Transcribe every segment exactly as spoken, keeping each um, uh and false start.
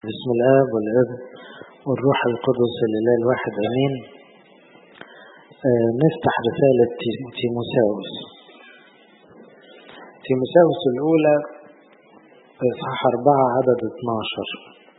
بسم الآب والابن والروح القدس الإله الواحد أمين. آه نفتح رسالة تيموثاوس. تيموثاوس الأولى إصحاح أربعة عدد اثناشر.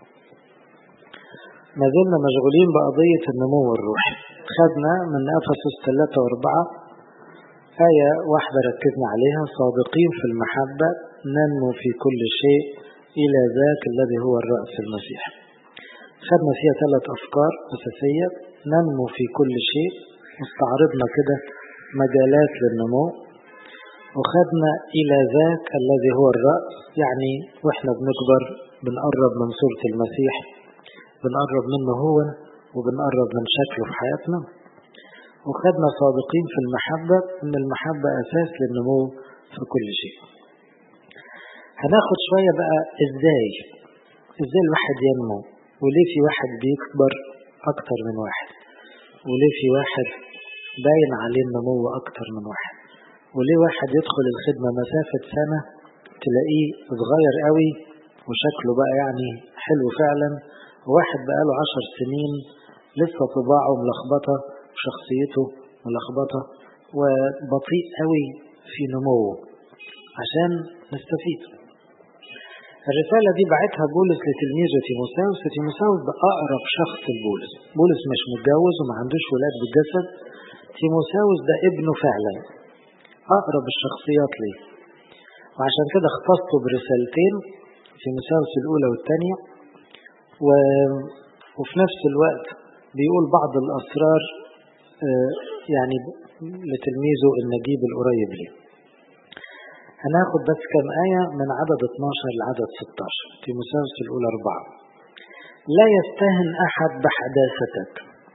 ما زلنا مشغولين بقضية النمو الروحي. خدنا من أفسس ثلاثة وأربعة آية واحدة ركزنا عليها: صادقين في المحبة ننمو في كل شيء إلى ذاك الذي هو الرأس المسيح. خدنا فيها ثلاث أفكار أساسية: ننمو في كل شيء، استعرضنا كده مجالات للنمو، وخدنا إلى ذاك الذي هو الرأس، يعني وإحنا بنكبر بنقرب من صورة المسيح، بنقرب منه هو وبنقرب من شكله في حياتنا. وخدنا صادقين في المحبة، إن المحبة أساس للنمو في كل شيء. هناخد شوية بقى إزاي إزاي الواحد ينمو، وليه في واحد بيكبر أكتر من واحد، وليه في واحد باين عليه النمو أكتر من واحد، وليه واحد يدخل الخدمة مسافة سنة تلاقيه صغير قوي وشكله بقى يعني حلو فعلا، وواحد بقاله عشر سنين لسه طباعه ملخبطة وشخصيته ملخبطة وبطيء قوي في نموه. عشان نستفيد، الرسالة دي بعتها بولس لتلميذه تيموثاوس. تيموثاوس ده أقرب شخص لبولس. بولس مش متجوز وما عندوش ولاد بالجسد. تيموثاوس ده ابنه فعلا، أقرب الشخصيات ليه، وعشان كده اختصته برسالتين، تيموثاوس الأولى والثانية، و... وفي نفس الوقت بيقول بعض الأسرار يعني لتلميذه النجيب القريب ليه. هناخد بس كم آية من عدد اثناشر لعدد ستة عشر. تيموثاوس الأولى أربعة: لا يستهن أحد بحداثتك،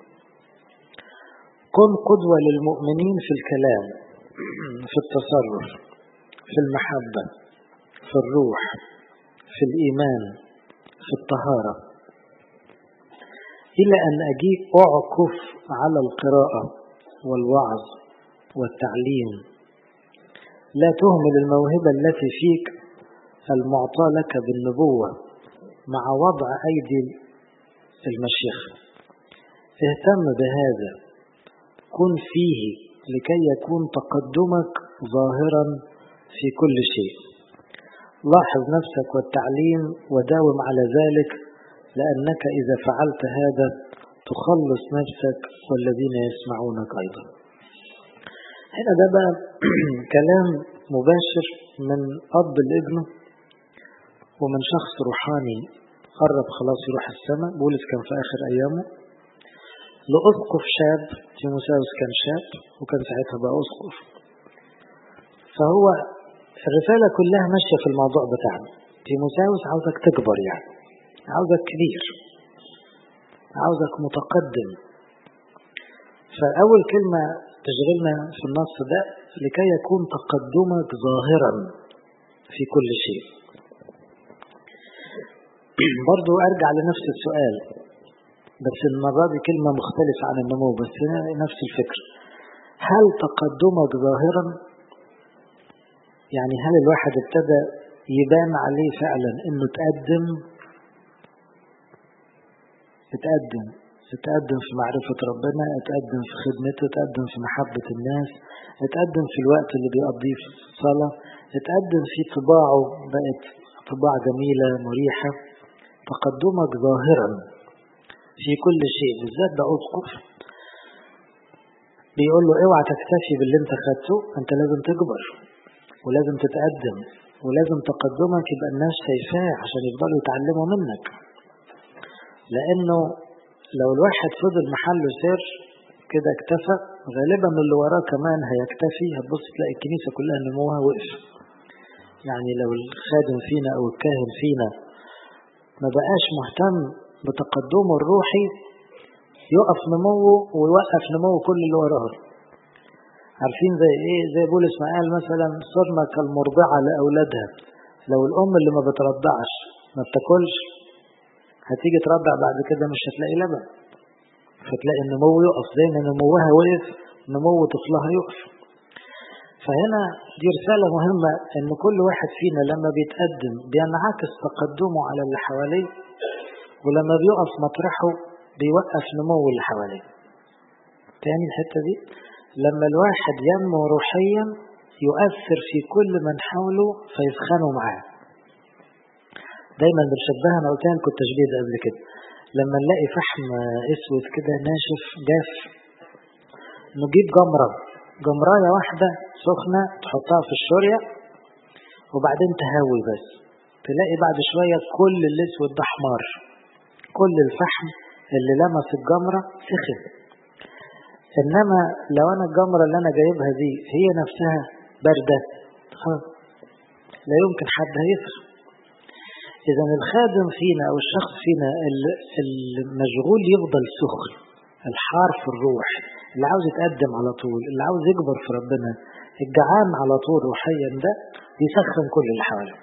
كن قدوة للمؤمنين في الكلام، في التصرف، في المحبة، في الروح، في الإيمان، في الطهارة، إلى أن أجيء أعكف على القراءة والوعظ والتعليم. لا تهمل الموهبة التي فيك المعطى لك بالنبوة مع وضع أيدي المشيخة. اهتم بهذا، كن فيه لكي يكون تقدمك ظاهرا في كل شيء. لاحظ نفسك والتعليم وداوم على ذلك، لأنك إذا فعلت هذا تخلص نفسك والذين يسمعونك أيضا. هنا ده بقى كلام مباشر من أب لابنه، ومن شخص روحاني قرب خلاص يروح السماء. بولس كان في آخر أيامه، لأسقف شاب. تيموثاوس كان شاب وكان ساعتها بقى أسقف. فهو الرسالة كلها ماشية في الموضوع بتاعنا. تيموثاوس عاوزك تكبر، يعني عاوزك كبير، عاوزك متقدم. فأول كلمة تشغلنا في النص ده: لكي يكون تقدمك ظاهرا في كل شيء. برضو أرجع لنفس السؤال، بس المرة دي كلمة مختلفة عن النمو، بس نفس الفكرة. هل تقدمك ظاهرا؟ يعني هل الواحد ابتدى يبان عليه فعلا انه تقدم اتقدم اتقدم في معرفة ربنا، اتقدم في خدمته، اتقدم في محبة الناس، اتقدم في الوقت اللي بيقضيه في الصلاة، اتقدم في طباعه، بقت طباع جميلة مريحة. تقدمك ظاهرا في كل شيء، بالذات ده أسقف بيقول له اوعى تكتفي باللي انت خدته، انت لازم تكبر ولازم تتقدم، ولازم تقدمك يبقى الناس شايفاه عشان يفضلوا يتعلموا منك. لأنه لو الواحد فضل محله سر كده اكتفى، غالبا اللي وراه كمان هيكتفي. هتبص تلاقي الكنيسة كلها نموها وقف. يعني لو الخادم فينا أو الكاهن فينا ما بقاش مهتم بتقدمه الروحي، يقف نموه ويوقف نموه كل اللي وراه. عارفين زي ايه؟ زي بولس ما قال مثلا: صرنا كالمرضعة لأولادها. لو الأم اللي ما بترضعش ما بتاكلش، هتيجي ترضع بعد كده مش هتلاقي لبن، فتلاقي النمو يقف. زي ما نموها وقف، نمو طفلها يقف. فهنا دي رسالة مهمة، ان كل واحد فينا لما بيتقدم بينعكس تقدمه على اللي حواليه، ولما بيقف مطرحه بيوقف نمو اللي حواليه. تاني الحتة دي، لما الواحد ينمو روحيا يؤثر في كل من حوله فيسخنوا معاه. دايما بنشبهها، انا قلت لكم التشبيه ده قبل كده، لما نلاقي فحم اسود كده ناشف جاف، نجيب جمرة جمراية واحدة سخنة تحطها في الشورية وبعدين تهوي بس، تلاقي بعد شوية كل الاسود ده احمر، كل الفحم اللي لمس الجمرة سخن. انما لو انا الجمرة اللي انا جايبها دي هي نفسها باردة خلاص لا يمكن حد هيسخن. اذا الخادم فينا او الشخص فينا المشغول يفضل سخن، الحار في الروح، اللي عاوز يتقدم على طول، اللي عاوز يكبر في ربنا، الجعان على طول روحيا، ده يسخن كل اللي حواليه.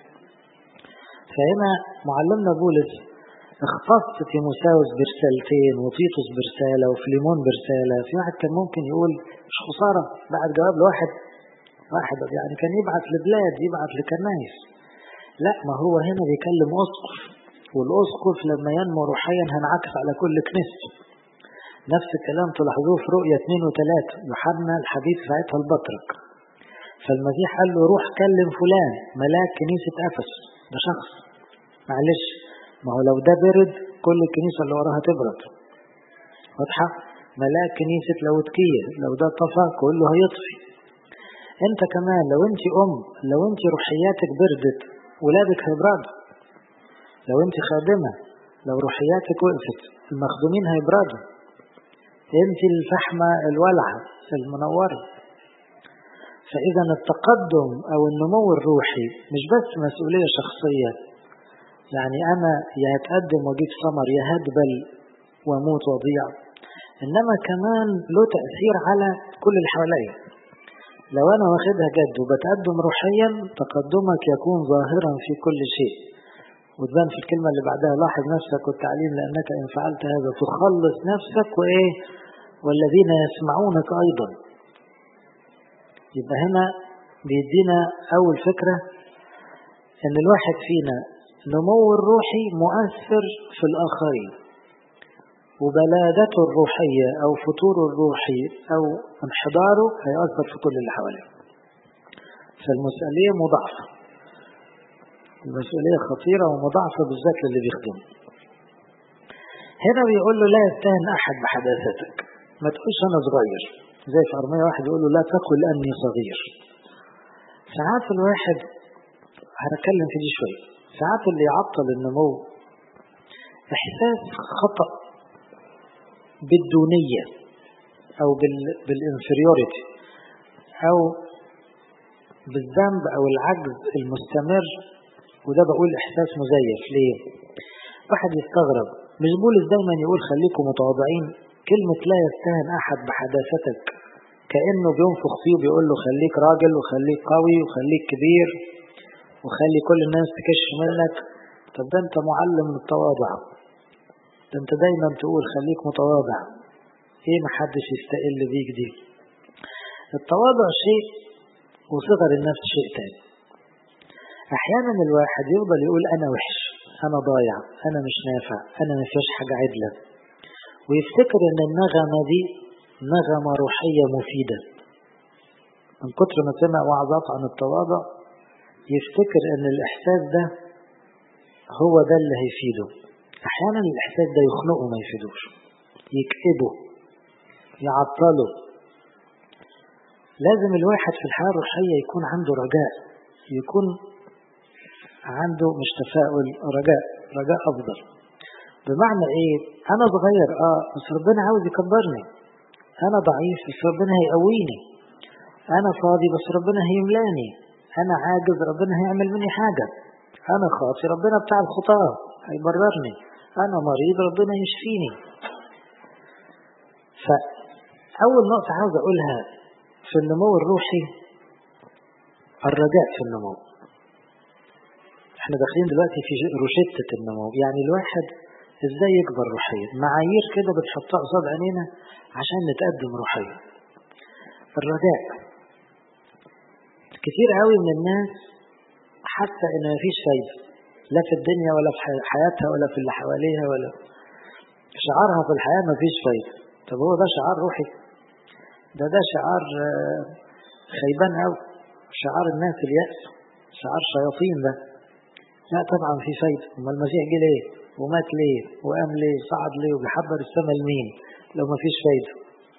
فهنا معلمنا بولس اختص تيموثاوس برسالتين وتيتوس برسالة وفليمون برسالة. في واحد كان ممكن يقول مش خسارة بعد جواب لواحد واحد يعني كان يبعت لبلاد، يبعت لكنايس. لا، ما هو هنا بيكلم أسقف، والأسقف لما ينمو روحيا هنعكس على كل كنيسة. نفس الكلام تلاحظوه في رؤية اثنين وثلاثة، يوحنا الحديث ساعتها البطرك، فالمسيح قال له روح كلم فلان ملاك كنيسة أفس، ده شخص معلش، ما هو لو ده برد كل الكنيسة اللي وراها تبرد، واضحة؟ ملاك كنيسة لاوديكية لو ده طفى كله هيطفي. انت كمان لو انت ام، لو انت روحياتك بردت ولادك هيبردوا. لو انت خادمة لو روحياتك وقفت المخدومين هيبردوا. انت الفحمة الولعة المنورة. فاذا التقدم او النمو الروحي مش بس مسؤولية شخصية، يعني انا يا هتقدم واجيب ثمر يا هدبل واموت وضيع، انما كمان له تأثير على كل اللي حواليا. لو انا واخدها جد وبتقدم روحيا تقدمك يكون ظاهرا في كل شيء. وتبان في الكلمة اللي بعدها لاحظ نفسك والتعليم لانك ان فعلت هذا تخلص نفسك وايه والذين يسمعونك ايضا. يبقى هنا بيدينا اول فكرة ان الواحد فينا نمو الروحي مؤثر في الاخرين، وبلادته الروحية أو فتوره الروحي أو انحداره هيأثر في كل اللي حواليه. فالمسؤولية مضاعفة، المسؤولية خطيرة ومضاعفة بالذات للي بيخدم. هنا بيقول له لا يستهن أحد بحداثتك، ما تقولش أنا صغير، زي في أرمية واحد يقول له لا تقل أني صغير. ساعات الواحد هنتكلم في دي شوية، ساعات اللي يعطل النمو إحساس خطأ بالدونية أو بالإنفريوريتي أو بالذنب أو العجز المستمر، وده بقول إحساس مزيف. ليه؟ واحد يستغرب، مش بولس دايما يقول خليكم متواضعين؟ كلمة لا يستهن أحد بحداثتك كأنه بينفخ فيه وبيقول له خليك راجل وخليك قوي وخليك كبير وخلي كل الناس تكش منك. طب ده أنت معلم التواضع، ده انت دايما تقول خليك متواضع، ايه محدش يستقل بيك دي؟ التواضع شيء وصغر النفس شيء تاني. احيانا الواحد يفضل يقول انا وحش، انا ضايع، انا مش نافع، انا مفيش حاجة عدلة، ويفتكر ان النغمة دي نغمة روحية مفيدة. من كتر ما سمع وعظات عن التواضع يفتكر ان الاحساس ده هو ده اللي هيفيده. احيانا الاحساس ده يخنقه ما يفيدوش، يكئبه، يعطله. لازم الواحد في الحياة الروحية يكون عنده رجاء، يكون عنده مش تفاؤل، رجاء، رجاء افضل. بمعنى ايه؟ انا صغير اه بس ربنا عاوز يكبرني، انا ضعيف بس ربنا هيقويني، انا فاضي بس ربنا هيملاني، انا عاجز ربنا هيعمل مني حاجة، انا خاطي ربنا بتاع الخطاة هيبررني، أنا مريض ربنا يشفيني. فأول نقطة عاوز أقولها في النمو الروحي الرجاء في النمو. احنا داخلين دلوقتي في روشتة النمو، يعني الواحد ازاي يكبر روحيا، معايير كده بتحطها قصاد عينينا عشان نتقدم روحيا. الرجاء، كتير قوي من الناس حتى ان مفيش فايدة، لا في الدنيا ولا في حياتها ولا في اللي حواليها، ولا شعارها في الحياة مفيش فايدة. طب هو ده شعار روحي؟ ده ده شعار خيبان أو شعار الناس اليأس، شعار شياطين ده. لا طبعا في فايدة. وما المسيح جه ليه ومات ليه وقام ليه وصعد ليه وبيحضر السماء لمين لو مفيش فايدة؟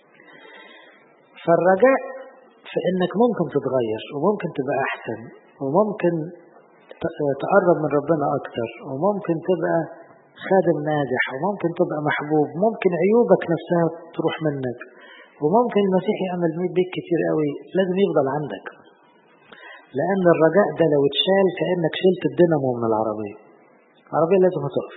فالرجاء في انك ممكن تتغير وممكن تبقى احسن وممكن تقرب من ربنا اكتر وممكن تبقى خادم ناجح وممكن تبقى محبوب، ممكن عيوبك نفسها تروح منك، وممكن المسيح يعمل بيك كتير قوي. لازم يفضل عندك، لان الرجاء ده لو اتشال كأنك شلت الدينامو من العربية. العربية لازم هتقف،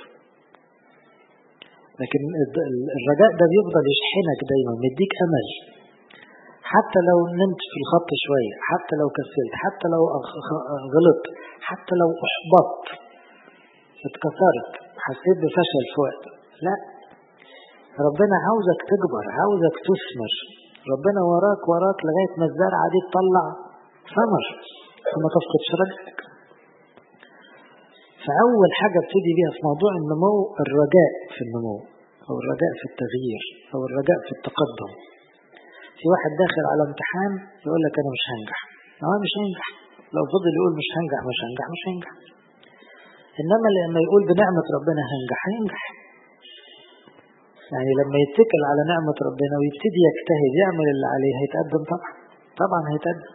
لكن الرجاء ده بيفضل يشحنك دايما، مديك امل. حتى لو نمت في الخط شوية، حتى لو كسلت، حتى لو غلطت، حتى لو احبطت، اتكسرت، حسيت بفشل في وقت، لا، ربنا عاوزك تكبر، عاوزك تثمر. ربنا وراك وراك لغاية ما الزرعة دي تطلع ثمر وما تفقدش رجائك. فأول حاجة ابتدي بيها في موضوع النمو الرجاء في النمو، أو الرجاء في التغيير، أو الرجاء في التقدم. في واحد داخل على امتحان يقول لك أنا مش هنجح، أنا مش هنجح. لو فضل يقول مش هنجح مش هنجح مش هنجح. إنما لما يقول بنعمة ربنا هنجح هينجح. يعني لما يتكل على نعمة ربنا ويبتدي يجتهد يعمل اللي عليه هيتقدم، طبعا طبعا هيتقدم.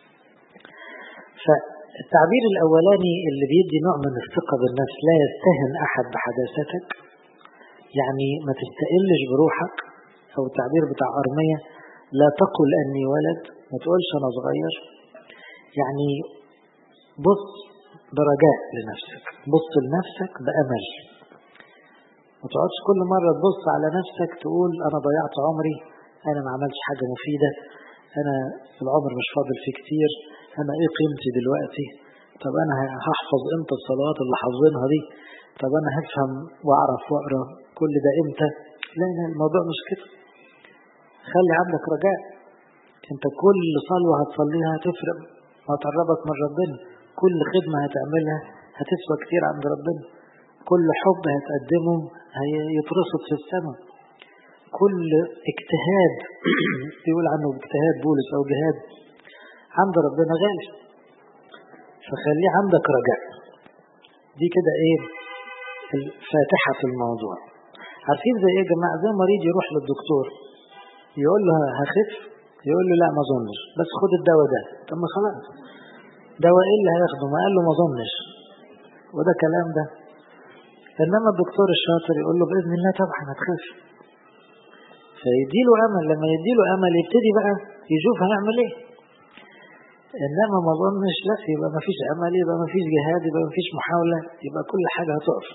فالتعبير الأولاني اللي بيدي نوع من الثقة بالنفس، لا يستهن أحد بحداثتك، يعني ما تستقلش بروحك. أو التعبير بتاع أرمية، لا تقل أني ولد، ما تقولش أنا صغير. يعني بص برجاء لنفسك، بص لنفسك بأمل. ما تقعدش كل مرة تبص على نفسك تقول أنا ضيعت عمري، أنا ما عملتش حاجة مفيدة، أنا العمر مش فاضل فيه كتير، أنا إيه قيمتي دلوقتي، طب أنا هحفظ إمتى الصلوات اللي حافظينها دي، طب أنا هفهم وأعرف وأقرأ كل ده إمتى. لا لا، الموضوع مش كده. خلي عندك رجاء. أنت كل صلوة هتصليها هتفرق وهتقربك من ربنا، كل خدمة هتعملها هتسوى كتير عند ربنا، كل حب هتقدمه هيترصد في السماء، كل اجتهاد يقول عنه اجتهاد بولس أو جهاد عند ربنا غالي. فخلي عندك رجاء. دي كده ايه الفاتحة في الموضوع. عارفين زي ايه يا جماعة؟ زي مريض يروح للدكتور يقول له هخف، يقول له لا ما ظنش، بس خد الدواء ده. طب ما خلاص، دواء ايه اللي هياخده؟ ما قال له ما ظنش، وده كلام ده. انما الدكتور الشاطر يقول له باذن الله طبعا هتخف، فيديله امل. لما يديله امل يبتدي بقى يشوف هنعمل ايه. انما ما ظنش، لا، يبقى ما فيش امل، يبقى ما فيش جهاد، يبقى ما فيش محاولة، يبقى كل حاجة هتقف.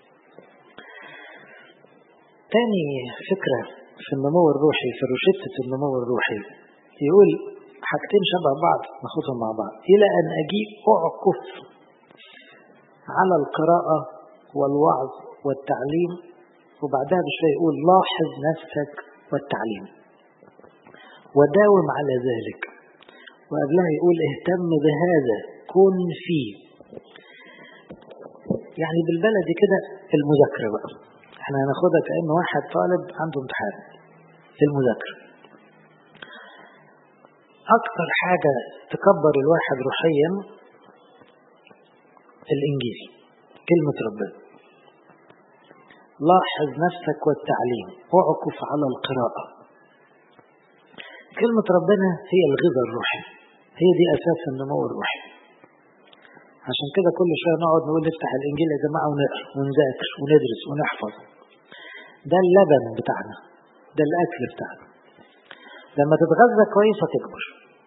تاني فكرة في النمو الروحي، في روشتة النمو الروحي، يقول حاجتين شبه بعض ناخدهم مع بعض. إلى أن أجيب أعكف على القراءة والوعظ والتعليم، وبعدها بشوية يقول لاحظ نفسك والتعليم وداوم على ذلك، وقبلها يقول اهتم بهذا كن فيه. يعني بالبلدي كده المذاكرة بقى، احنا هناخدها كأنه واحد طالب عنده امتحان. المذاكرة اكتر حاجة تكبر الواحد روحيا الانجيل، كلمة ربنا. لاحظ نفسك والتعليم، اعكف على القراءة. كلمة ربنا هي الغذاء الروحي، هي دي اساس النمو الروحي. عشان كده كل شوية نقعد نقول نفتح الانجيل يا جماعة ونقرأ ونذاكر وندرس ونحفظ. ده اللبن بتاعنا، ده الاكل بتاعنا. لما تتغذى كويس هتكبر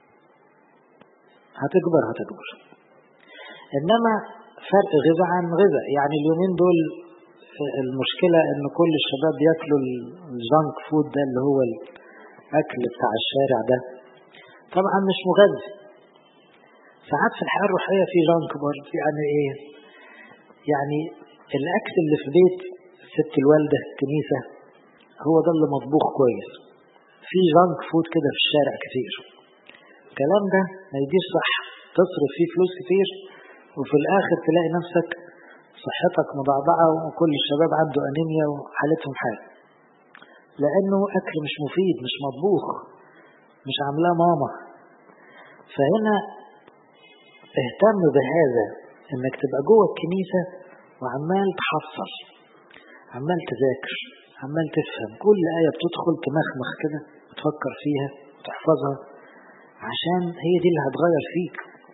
هتكبر هتكبر. انما فرق غذاء عن غذاء. يعني اليومين دول المشكلة ان كل الشباب بياكلوا الجانك فود ده، اللي هو الاكل بتاع الشارع ده، طبعا مش مغذي. ساعات في الحياة الروحية في جانك برضه. يعني ايه؟ يعني الاكل اللي في بيت ست الوالدة الكنيسة هو ده اللي مطبوخ كويس. في جانك فود كده في الشارع كتير. الكلام ده ما يديش صح، تصرف فيه فلوس كتير وفي الاخر تلاقي نفسك صحتك مضعضعة وكل الشباب عنده أنيميا وحالتهم حال، لأنه أكل مش مفيد، مش مطبوخ، مش عاملاه ماما. فهنا اهتم بهذا، انك تبقى جوه الكنيسة وعمال تحصل، عمال تذاكر، عمال تفهم كل آية بتدخل تمخمخ كده وتفكر فيها وتحفظها، عشان هي دي اللي هتغير فيك.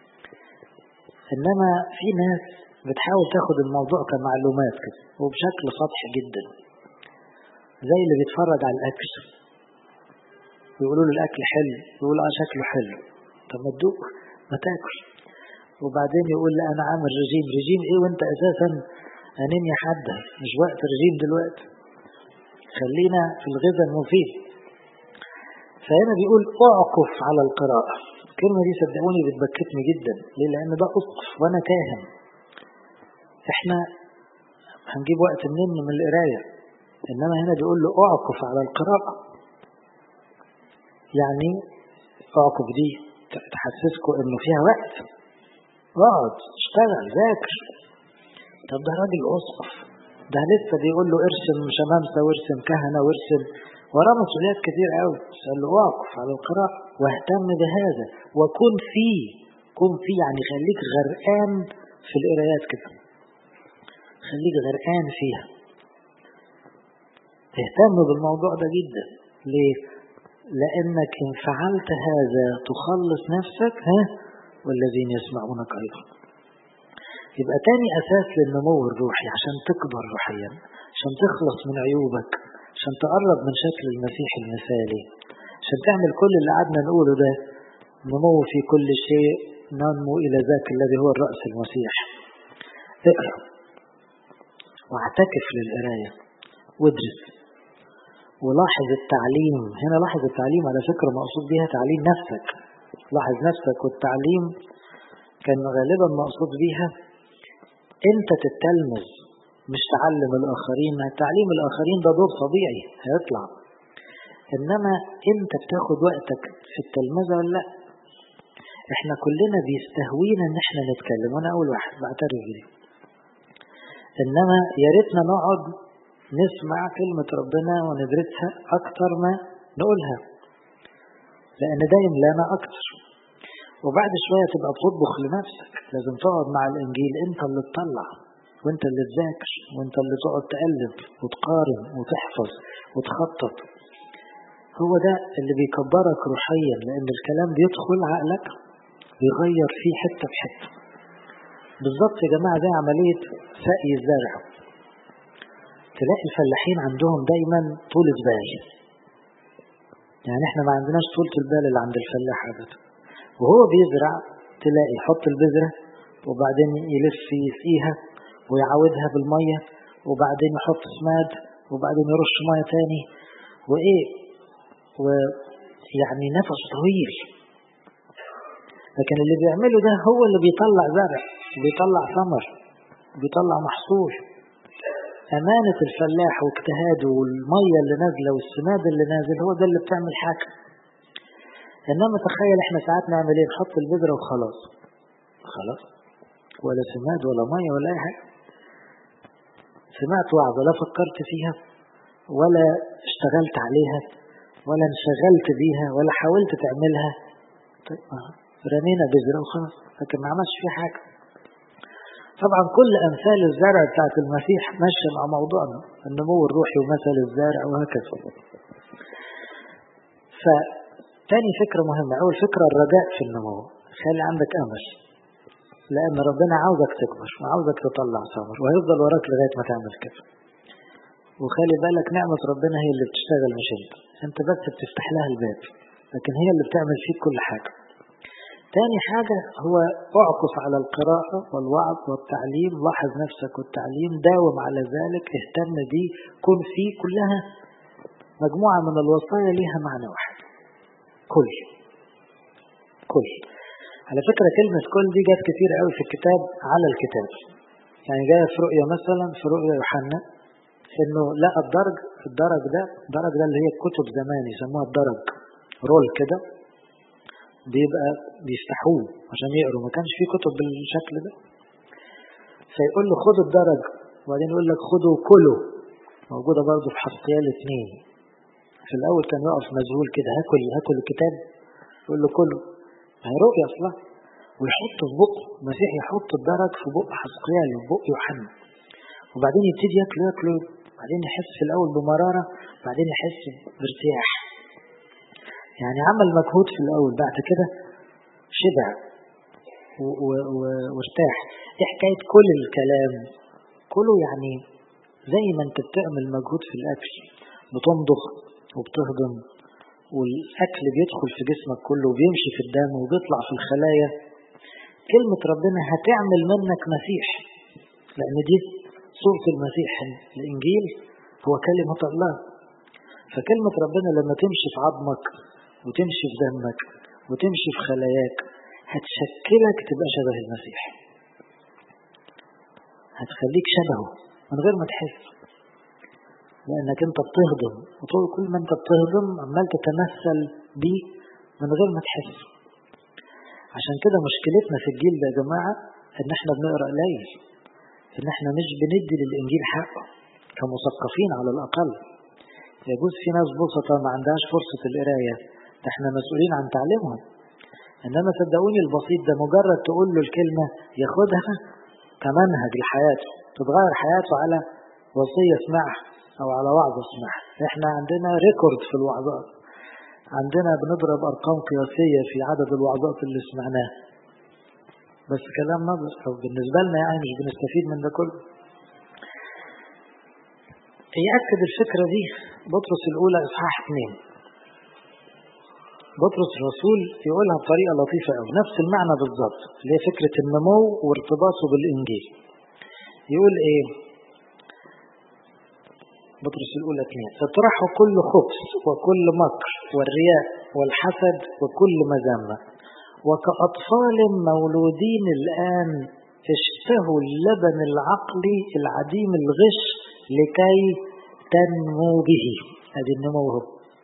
انما في ناس بتحاول تاخد الموضوع كمعلومات كده وبشكل سطحي جدا، زي اللي بيتفرج على الأكل ويقولوا له الأكل حلو، يقول اه شكله حلو، طب ما تدوق ما تاكل. وبعدين يقول لا أنا عامل رجيم، رجيم إيه وأنت أساسا أنيميا حادة، مش وقت رجيم دلوقتي، خلينا في الغذاء المفيد. فهنا بيقول أعكف على القراءة. الكلمة دي صدقوني بتبكتني جدا، ليه؟ لأن ده أسقف وأنا كاهن. إحنا هنجيب وقت منين من القراية، إنما هنا بيقول له أعكف على القراءة. يعني أعكف دي تحسسكم إنه فيها وقت، اقعد اشتغل ذاكر. طب ده راجل أسقف، ده لسه بيقول له ارسم شمامسة وارسم كهنة وارسم، وراه مسؤوليات كتير قوي. قال له اعكف على القراءة واهتم بهذا وكن فيه. كن فيه يعني خليك غرقان في القرايات كده، خليك غرقان فيها، اهتم بالموضوع ده جدا. ليه؟ لأنك إن فعلت هذا تخلص نفسك ها والذين يسمعونك أيضا. يبقى تاني أساس للنمو الروحي عشان تكبر روحيا، عشان تخلص من عيوبك، عشان تقرب من شكل المسيح المثالي، عشان تعمل كل اللي قعدنا نقوله ده، نمو في كل شيء ننمو إلى ذاك الذي هو الرأس المسيح. اقرأ واعتكف للقراية وادرس ولاحظ التعليم. هنا لاحظ التعليم على فكرة مقصود بها تعليم نفسك، لاحظ نفسك. والتعليم كان غالبا مقصود بها انت تتلمذ مش تعلم الآخرين. تعليم الآخرين ده دور طبيعي هيطلع، إنما انت بتاخد وقتك في التلمذة ولا لا؟ احنا كلنا بيستهوينا ان احنا نتكلم، وانا اول واحد بعترف بيه، انما يا ريتنا نقعد نسمع كلمة ربنا وندرسها اكتر ما نقولها، لان ده يملانا اكتر. وبعد شوية تبقى بتطبخ لنفسك، لازم تقعد مع الانجيل انت اللي تطلع وانت اللي تذاكر وانت اللي تقعد تقلب وتقارن وتحفظ وتخطط. هو ده اللي بيكبرك روحيا، لان الكلام بيدخل عقلك بيغير فيه حتة بحتة. بالضبط يا جماعة زي عملية سقي الزرع، تلاقي الفلاحين عندهم دايما طول بال، يعني احنا ما عندناش طولة البال اللي عند الفلاح ابدا. وهو بيزرع تلاقي يحط البذرة وبعدين يلف يسقيها ويعودها بالمية وبعدين يحط سماد وبعدين يرش مية تاني وايه، ويعني نفس طويل. لكن اللي بيعمله ده هو اللي بيطلع زرع، بيطلع ثمر، بيطلع محصول. أمانة الفلاح واجتهاده والمية اللي نازلة والسماد اللي نازل هو ده اللي بتعمل حاجة. إنما تخيل إحنا ساعات نعمل إيه؟ نحط البذرة وخلاص، خلاص ولا سماد ولا مية ولا أي حاجة. سمعت وعظة لا فكرت فيها ولا اشتغلت عليها ولا انشغلت بيها ولا حاولت تعملها، طيب رمينا بذرة وخلاص، لكن ما عملش فيه حاجة. طبعا كل أمثال الزرع بتاعت المسيح ماشية مع موضوعنا النمو الروحي ومثل الزرع وهكذا. فتاني فكرة مهمة، أول فكرة الرجاء في النمو. خلي عندك أمل، لأن ربنا عاوزك تكبر وعاوزك تطلع ثمر وهيفضل وراك لغاية ما تعمل كده. وخلي بالك نعمة ربنا هي اللي بتشتغل مش انت، انت بس بتفتح لها الباب، لكن هي اللي بتعمل فيك كل حاجة. تاني حاجة هو اعكف على القراءة والوعظ والتعليم، لاحظ نفسك والتعليم، داوم على ذلك، اهتم بيه، كن فيه. كلها مجموعة من الوصايا ليها معنى واحد، كل كل. على فكرة كلمة كل دي جات كتير قوي في الكتاب على الكتاب، يعني جاية في رؤية مثلا، في رؤية يوحنا انه لا الدرج، الدرج ده الدرج ده اللي هي الكتب زمان يسموها الدرج، رول كده بيبقى بيفتحوه عشان يقروا، ما كانش فيه كتب بالشكل ده. فيقول له خد الدرج، وبعدين يقول لك خدوا كله. موجودة برضو في حسقيال اثنين. في الأول كان يقف مذهول كده، هاكل هاكل الكتاب، يقول له كله، هي رؤية أصلا، ويحط في بقه المسيح، يحط الدرج في بق حسقيال وفي بق يوحنا، وبعدين يبتدي ياكل ياكل، بعدين يحس في الأول بمرارة، بعدين يحس بارتياح. يعني عمل مجهود في الأول، بعد كده شبع وارتاح. ايه حكاية كل الكلام كله؟ يعني زي ما انت بتعمل مجهود في الأكل، بتمضغ وبتهضم، والأكل بيدخل في جسمك كله وبيمشي في الدم وبيطلع في الخلايا. كلمة ربنا هتعمل منك مسيح، لأن دي صورة المسيح. الإنجيل هو كلمة الله، فكلمة ربنا لما تمشي في عظمك وتمشي في دمك وتمشي في خلاياك هتشكلك تبقى شبه المسيح، هتخليك شبهه من غير ما تحس، لأنك انت بتهضم، وطول كل ما انت بتهضم عمال تتمثل بيه من غير ما تحس. عشان كده مشكلتنا في الجيل ده يا جماعة ان احنا بنقرأ قليل، ان احنا مش بندي للإنجيل حقه كمثقفين على الأقل. يجوز في ناس بسطة ما عندهاش فرصة القراية، ده احنا مسؤولين عن تعليمهم. انما صدقوني البسيط ده مجرد تقول له الكلمة ياخدها كمنهج لحياته، تتغير حياته على وصية سمعها او على وعظة سمعها. احنا عندنا ريكورد في الوعظات، عندنا بنضرب ارقام قياسية في عدد الوعظات اللي سمعناها، بس كلام نظر او بالنسبة لنا يعني مش بنستفيد من ده كله. يأكد الفكرة دي بطرس الأولى إصحاح اثنين. بطرس الرسول يقولها بطريقة لطيفة أو نفس المعنى بالضبط، اللي هي فكرة النمو وارتباطه بالإنجيل. يقول إيه؟ بطرس الأولى اثنين: اطرحوا كل خبث وكل مكر والرياء والحسد وكل مذمة، وكأطفال مولودين الآن اشتهوا اللبن العقلي العديم الغش لكي تنمو به. هذه النمو هو.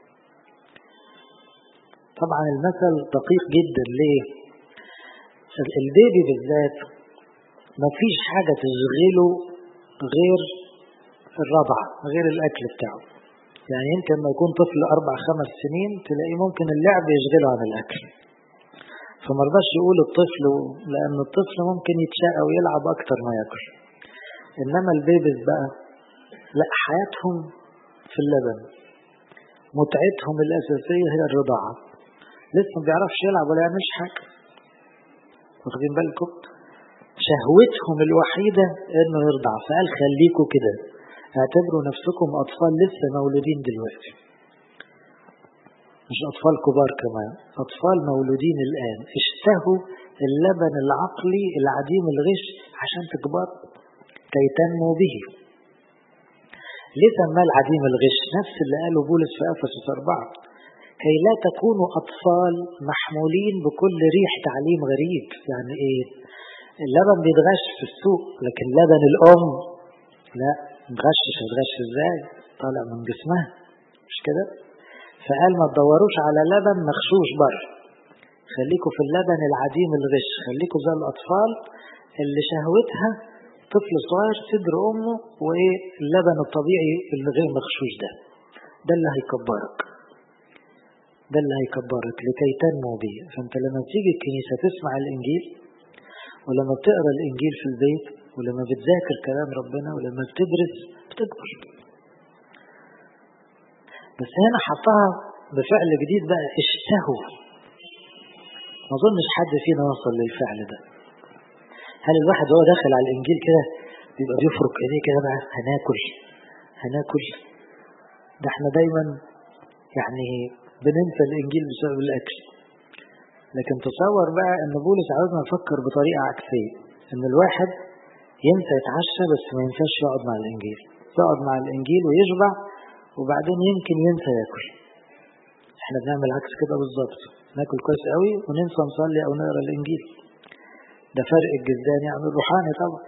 طبعا المثل دقيق جدا. ليه؟ البيبي بالذات ما فيش حاجة تشغله غير الرضعة، غير الأكل بتاعه. يعني انت لما يكون طفل أربع خمس سنين تلاقيه ممكن اللعب يشغله عن الأكل، فمرضاش يقول الطفل، لأن الطفل ممكن يتشاء ويلعب أكتر ما يأكل. إنما البيبيز بقى لا، حياتهم في اللبن، متعتهم الأساسية هي الرضاعة، لسه ما بيعرفش يلعب ولا يعملش حاجة. واخدين بالكم؟ شهوتهم الوحيدة إنه يرضع. فقال خليكوا كده، اعتبروا نفسكم أطفال لسه مولودين دلوقتي، مش أطفال كبار كمان، أطفال مولودين الآن. اشتهوا اللبن العقلي العديم الغش عشان تكبر كي تنمو به. ليه سماه العديم الغش؟ نفس اللي قاله بولس في أفسس أربعة: كي لا تكونوا أطفال محمولين بكل ريح تعليم غريب. يعني إيه؟ اللبن بيتغش في السوق، لكن لبن الأم لا، مغشش. هتغش إزاي؟ طالع من جسمها، مش كده؟ فقال ما تدوروش على لبن مغشوش بره، خليكوا في اللبن العديم الغش، خليكوا زي الأطفال اللي شهوتها طفل صغير صدر أمه، وإيه اللبن الطبيعي اللي غير مغشوش ده. ده اللي هيكبرك، ده اللي هيكبرك لكي تنمو به. فأنت لما تيجي الكنيسة تسمع الإنجيل، ولما بتقرأ الإنجيل في البيت، ولما بتذاكر كلام ربنا، ولما بتدرس، بتكبر. بس هنا حطها بفعل جديد بقى: اشتهوا. ما اظنش حد فينا وصل للفعل ده. هل الواحد هو داخل على الإنجيل كده بيبقى بيفرق ايديه كده بقى هناكل هناكل؟ ده احنا دايما يعني بننسى الإنجيل بسبب الأكل. لكن تصور بقى ان بولس عاوزنا نفكر بطريقة عكسية، ان الواحد ينسى يتعشى بس ما ينساش يقعد مع الإنجيل، يقعد مع الإنجيل ويشبع، وبعدين يمكن ينسى ياكل. احنا بنعمل عكس كده بالظبط، ناكل كويس قوي وننسى نصلي او نقرا الإنجيل. ده فرق الجسداني عن الروحاني طبعا.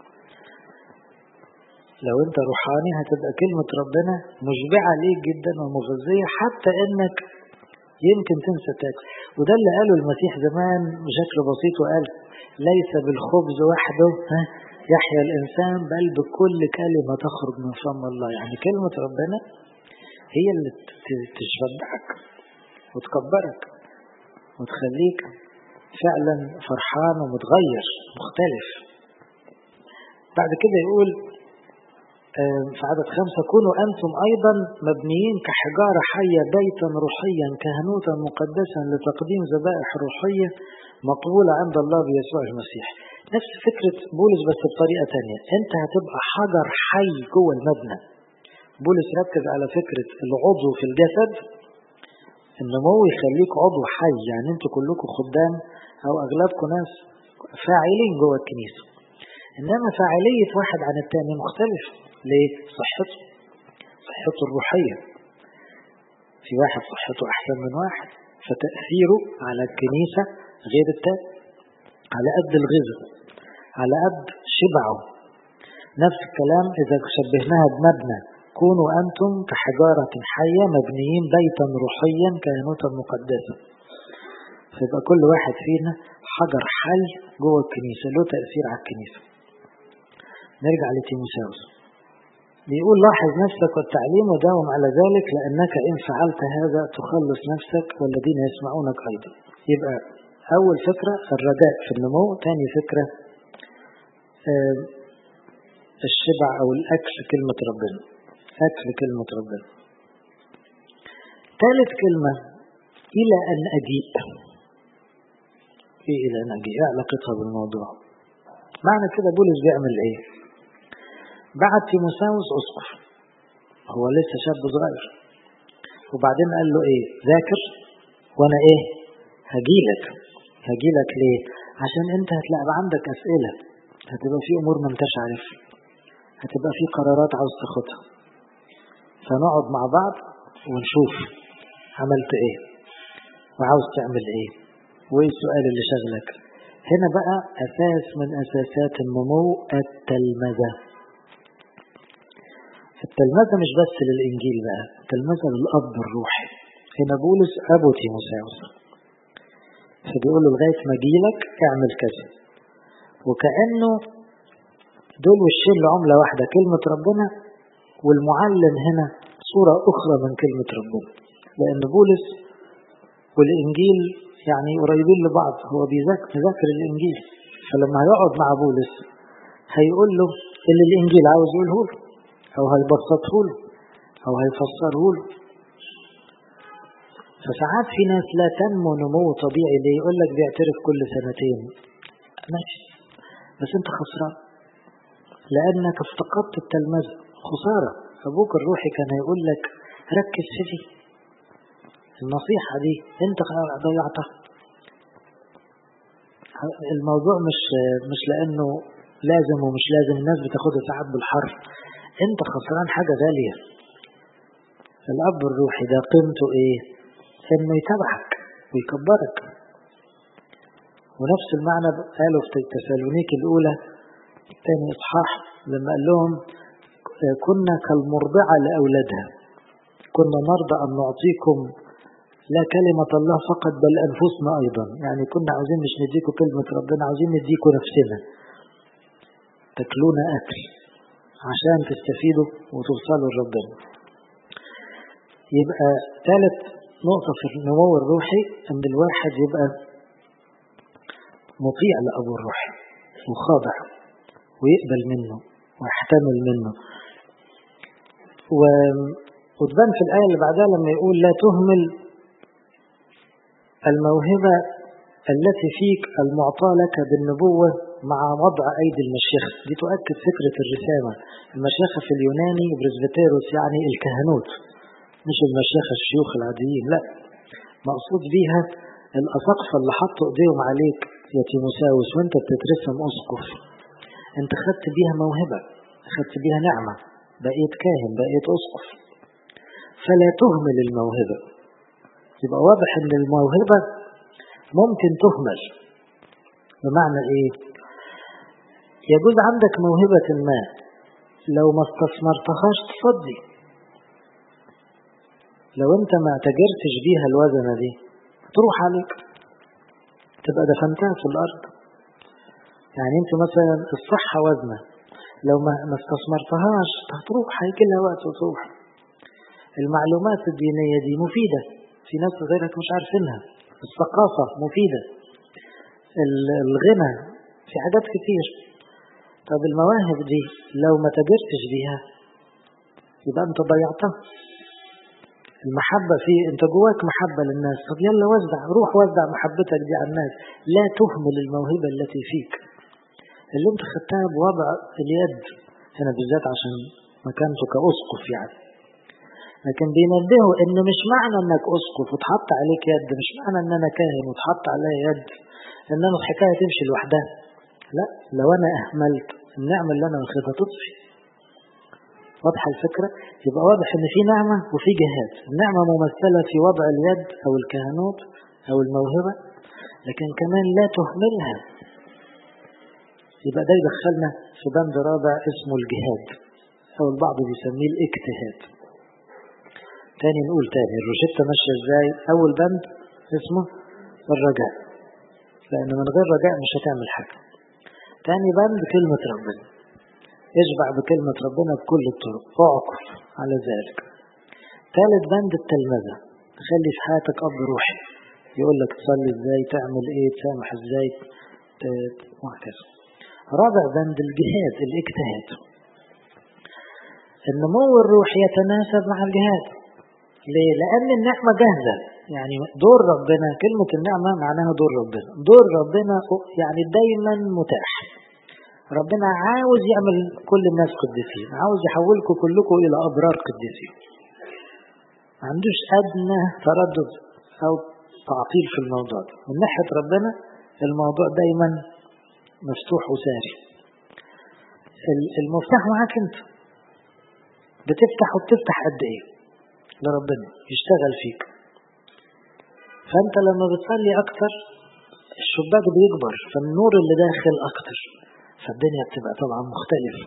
لو انت روحاني هتبقى كلمة ربنا مشبعة ليك جدا ومغذية، حتى انك يمكن تنسى تاكل. وده اللي قاله المسيح زمان بشكل بسيط، وقال ليس بالخبز وحده يحيا الإنسان بل بكل كلمة تخرج من فم الله. يعني كلمة ربنا هي اللي تشبعك وتكبرك وتخليك فعلا فرحان ومتغير مختلف. بعد كده يقول في عدد خمسة: كونوا أنتم أيضا مبنيين كحجارة حية بيتا روحيا كهنوتا مقدسا لتقديم ذبائح روحية مقبولة عند الله بيسوع المسيح. نفس فكرة بولس بس بطريقة تانية. انت هتبقى حجر حي جوه المبنى. بولس ركز على فكرة العضو في الجسد، النمو يخليك عضو حي، يعني انتوا كلكم خدام او اغلبكم ناس فاعلين جوه الكنيسة، انما فاعلية واحد عن التاني مختلف. ليه؟ صحته صحته الروحية. في واحد صحته احسن من واحد، فتأثيره على الكنيسة غير التاني، على قد الغذاء على قد شبعه. نفس الكلام إذا شبهناها بمبنى: كونوا أنتم كحجارة حية مبنيين بيتا روحيا كهنوتا مقدسا. فيبقى كل واحد فينا حجر حي جوه الكنيسة له تأثير على الكنيسة. نرجع لتيموثاوس، بيقول: لاحظ نفسك والتعليم وداوم على ذلك، لأنك إن فعلت هذا تخلص نفسك والذين يسمعونك أيضا. يبقى أول فكرة الرجاء في النمو، ثاني فكرة الشبع أو الأكل كلمة ربنا، أكل كلمة ربنا. ثالث كلمة إلى أن أجيء. إيه إلى أن أجيء؟ إيه علاقتها بالموضوع؟ معنى كده بولس بيعمل إيه؟ بعد تيموثاوس أسقف، هو لسه شاب صغير، وبعدين قال له إيه؟ ذاكر وأنا إيه؟ هجيلك. هجيلك ليه؟ عشان أنت هتلاقي عندك أسئلة، هتبقى في أمور ما انتش عارف، هتبقى في قرارات عاوز تاخدها، فنقعد مع بعض ونشوف عملت إيه وعاوز تعمل إيه وإيه السؤال اللي شغلك. هنا بقى أساس من أساسات النمو التلمذة. التلمذة مش بس للإنجيل بقى، التلمذة للأب الروحي. هنا بولس أبو تيموثاوس، فبيقول له لغاية ما أجيلك اعمل كذا، وكأنه دول وشين لعملة واحدة، كلمة ربنا والمعلم هنا صورة أخرى من كلمة ربنا، لأن بولس والإنجيل يعني قريبين لبعض. هو بيذاكر الإنجيل، فلما هيقعد مع بولس هيقول له اللي الإنجيل عاوز يقوله له، أو هيبسطه له، أو هيفسره له. فساعات في ناس لا تنمو نمو طبيعي، ليه؟ يقول لك بيعترف كل سنتين، ماشي، بس انت خسران لأنك افتقدت التلمذة. خسارة. أبوك الروحي كان يقول لك ركز في دي، النصيحة دي انت ضيعتها. الموضوع مش مش لأنه لازم ومش لازم، الناس بتاخدها ساعات بالحرف، انت خسران حاجة غالية. الأب الروحي ده قيمته ايه؟ انه يتابعك ويكبرك. ونفس المعنى قالوا في تسالونيك الأولى ثاني إصحاح لما قال لهم كنا كالمرضعة لأولادها، كنا نرضى أن نعطيكم لا كلمة الله فقط بل أنفسنا أيضا. يعني كنا عاوزين مش نديكم كلمة ربنا، عاوزين نديكم نفسنا، تاكلونا أكل عشان تستفيدوا وتوصلوا لربنا. يبقى ثالث نقطة في النمو الروحي أن الواحد يبقى مطيع لأبو الروحي وخاضع ويقبل منه ويحتمل منه. وتبان في الآية اللي بعدها لما يقول لا تهمل الموهبة التي فيك المعطاة لك بالنبوة مع وضع أيدي المشيخة. دي تؤكد فكرة الرسامة. المشيخة في اليوناني بريسبيتيروس يعني الكهنوت، مش المشيخة الشيوخ العاديين، لا، مقصود بيها الأساقفة اللي حطوا ايديهم عليك يا تيموثاوس وانت بتترسم أسقف. انت خدت بيها موهبة، خدت بيها نعمة، بقيت كاهن، بقيت أسقف، فلا تهمل الموهبة. يبقى واضح ان الموهبة ممكن تهمل. بمعنى ايه؟ يجوز عندك موهبة ما لو ما استثمرتهاش تصدي، لو انت ما تجرتش بيها الوزنة دي تروح عليك، تبقى دفنتها في الأرض. يعني انت مثلا الصحة وزنة، لو ما ما استثمرتهاش هتروح، هيجي لها وقت وتروح. المعلومات الدينية دي مفيدة، في ناس غيرك مش عارفينها. الثقافة مفيدة، الغنى، في حاجات كتير. طب المواهب دي لو ما تجرتش بيها يبقى انت ضيعتها. المحبة في انت جواك محبة للناس، طب يلا وزع، روح وزع محبتك دي على الناس. لا تهمل الموهبة التي فيك اللي انت خدتها بوضع اليد هنا بالذات عشان مكانته كأسقف يعني. لكن بينبهوا ان مش معنى انك أسقف وتحط عليك يد، مش معنى ان انا كاهن وتحط عليا يد ان انا الحكاية تمشي لوحدها. لا، لو انا اهملت النعمة اللي انا واخدها تطفي. واضحة الفكرة؟ يبقى واضح ان في نعمة وفي جهاد. النعمة ممثلة في وضع اليد او الكهنوت او الموهبة، لكن كمان لا تهملها. يبقى ده يدخلنا في بند رابع اسمه الجهاد، او البعض بيسميه الاجتهاد. تاني نقول تاني الروشتة ماشية ازاي. اول بند اسمه الرجاء، لان من غير رجاء مش هتعمل حاجة. تاني بند كلمة ربنا، اشبع بكلمة ربنا بكل الطرق، اعكف على ذلك. ثالث بند التلمذة، تخلي في حياتك أب روحي يقول لك تصلي ازاي، تعمل ايه، تسامح ازاي، وهكذا. رابع بند الجهاد، الاجتهاد. النمو الروحي يتناسب مع الجهاد. ليه؟ لأن النعمة جاهزة. يعني دور ربنا، كلمة النعمة معناها دور ربنا. دور ربنا يعني دايما متاح. ربنا عاوز يعمل كل الناس قديسين، عاوز يحولكم كلكم إلى أبرار قديسين. ما عندوش أدنى تردد أو تعطيل في الموضوع ده. من ناحية ربنا الموضوع دايما مفتوح وساري. المفتاح معاك انت، بتفتح وبتفتح قد ايه لربنا يشتغل فيك. فانت لما بتصلي اكتر الشباك بيكبر، فالنور اللي داخل اكتر، فالدنيا بتبقى طبعا مختلفة.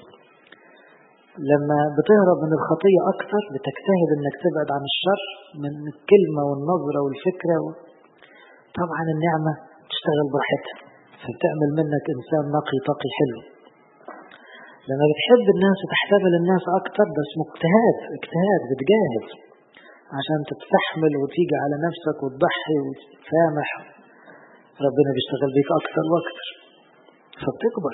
لما بتهرب من الخطية اكتر بتجتهد انك تبعد عن الشر من الكلمة والنظرة والفكرة و... طبعا النعمة تشتغل براحتها، فبتعمل منك انسان نقي تقي حلو. لما بتحب الناس وتحتمل الناس اكتر، ده اسمه اجتهاد. اجتهاد بتجاهد عشان تتحمل وتيجي على نفسك وتضحي وتسامح، ربنا بيشتغل بيك اكتر واكتر فبتكبر.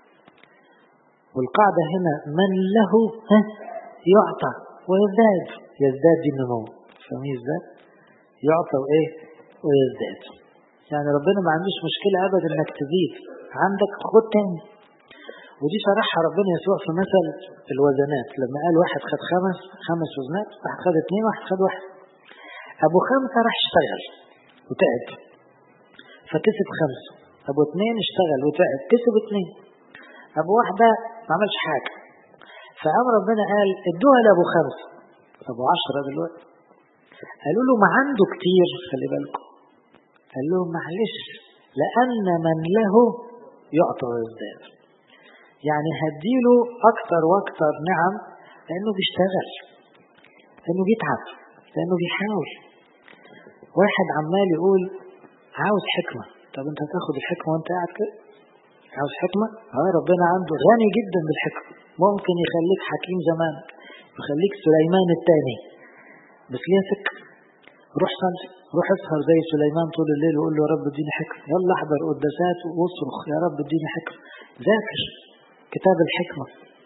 والقاعدة هنا من له يعطى ويزداد. يزداد دي النمو، فاهمين ازاي؟ يعطى وايه ويزداد. يعني ربنا ما عندوش مشكلة ابدا انك تزيد، عندك خد تاني. ودي شرحها ربنا يسوع في مثل الوزنات لما قال واحد خد خمس خمس وزنات، واحد خد اثنين، واحد خد واحد. ابو خمسة راح اشتغل وتعب فكسب خمسة. ابو اثنين اشتغل وتعب كسب اثنين. ابو واحدة ما عملش حاجة، فقام ربنا قال ادوها لابو خمسة. ابو عشرة دلوقتي قالوا له ما عنده كتير، خلي بالكم، قال لهم معلش لأن من له يعطى ويزداد. يعني هديله أكتر وأكتر نعم لأنه بيشتغل، لأنه بيتعب، لأنه بيحاول. واحد عمال يقول عاوز حكمة، طب أنت هتاخد الحكمة وأنت قاعد كده؟ عاوز حكمة؟ ها ربنا عنده غني جدا بالحكمة، ممكن يخليك حكيم زمانك، يخليك سليمان الثاني، بس ليه سكة. روح صلي، روح اسهر زي سليمان طول الليل وقول له يا رب اديني حكمة. يلا احضر قداسات واصرخ يا رب اديني حكمة. ذاكر كتاب الحكمة،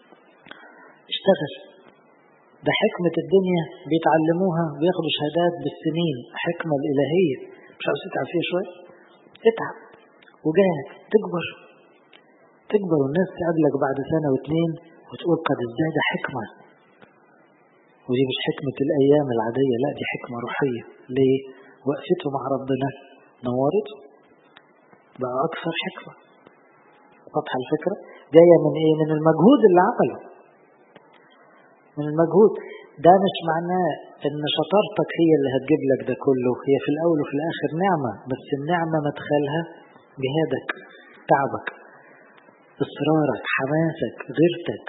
اشتغل. ده حكمة الدنيا بيتعلموها، بياخدوا شهادات بالسنين. حكمة الإلهية مش عاوز تتعب فيها شوية؟ اتعب وجاهد، تكبر تكبر والناس تقابلك بعد سنة واثنين وتقول قد ازداد حكمة. ودي مش حكمة الأيام العادية، لا دي حكمة روحية. ليه؟ وقفته مع ربنا نورته بقى أكثر حكمة. واضحة الفكرة؟ جاية من إيه؟ من المجهود اللي عمله، من المجهود. ده مش معناه إن شطارتك هي اللي هتجيب لك ده كله، هي في الأول وفي الآخر نعمة، بس النعمة مدخلها جهادك، تعبك، إصرارك، حماسك، غيرتك،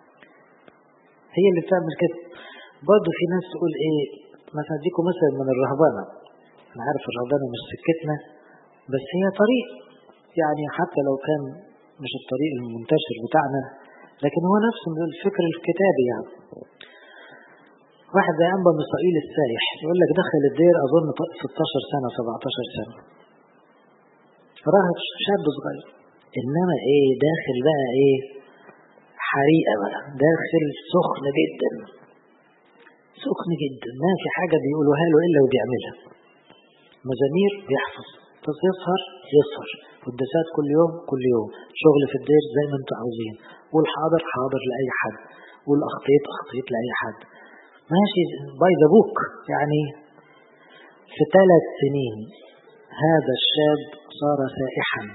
هي اللي بتعمل كده. برضه في ناس تقول ايه، مثلا اديكم مثلا من الرهبانة. انا عارف الرهبانة مش سكتنا، بس هي طريق، يعني حتى لو كان مش الطريق المنتشر بتاعنا، لكن هو نفس الفكر الكتابي. يعني واحد زي أنبا مصائيل السايح يقول لك دخل الدير أظن ستاشر سنة سبعتاشر سنة، راهب شاب صغير، إنما إيه داخل بقى إيه حريقة بقى، داخل سخن جدا سخن جدا، ما في حاجة بيقولوها له إلا وبيعملها. مزامير بيحفظ، بس يسهر يسهر، قداسات كل يوم كل يوم، شغل في الدير زي ما انتوا عاوزين، والحاضر حاضر لأي حد، والأخطيط أخطيط لأي حد، ماشي باي ذا بوك. يعني في ثلاث سنين هذا الشاب صار سائحا،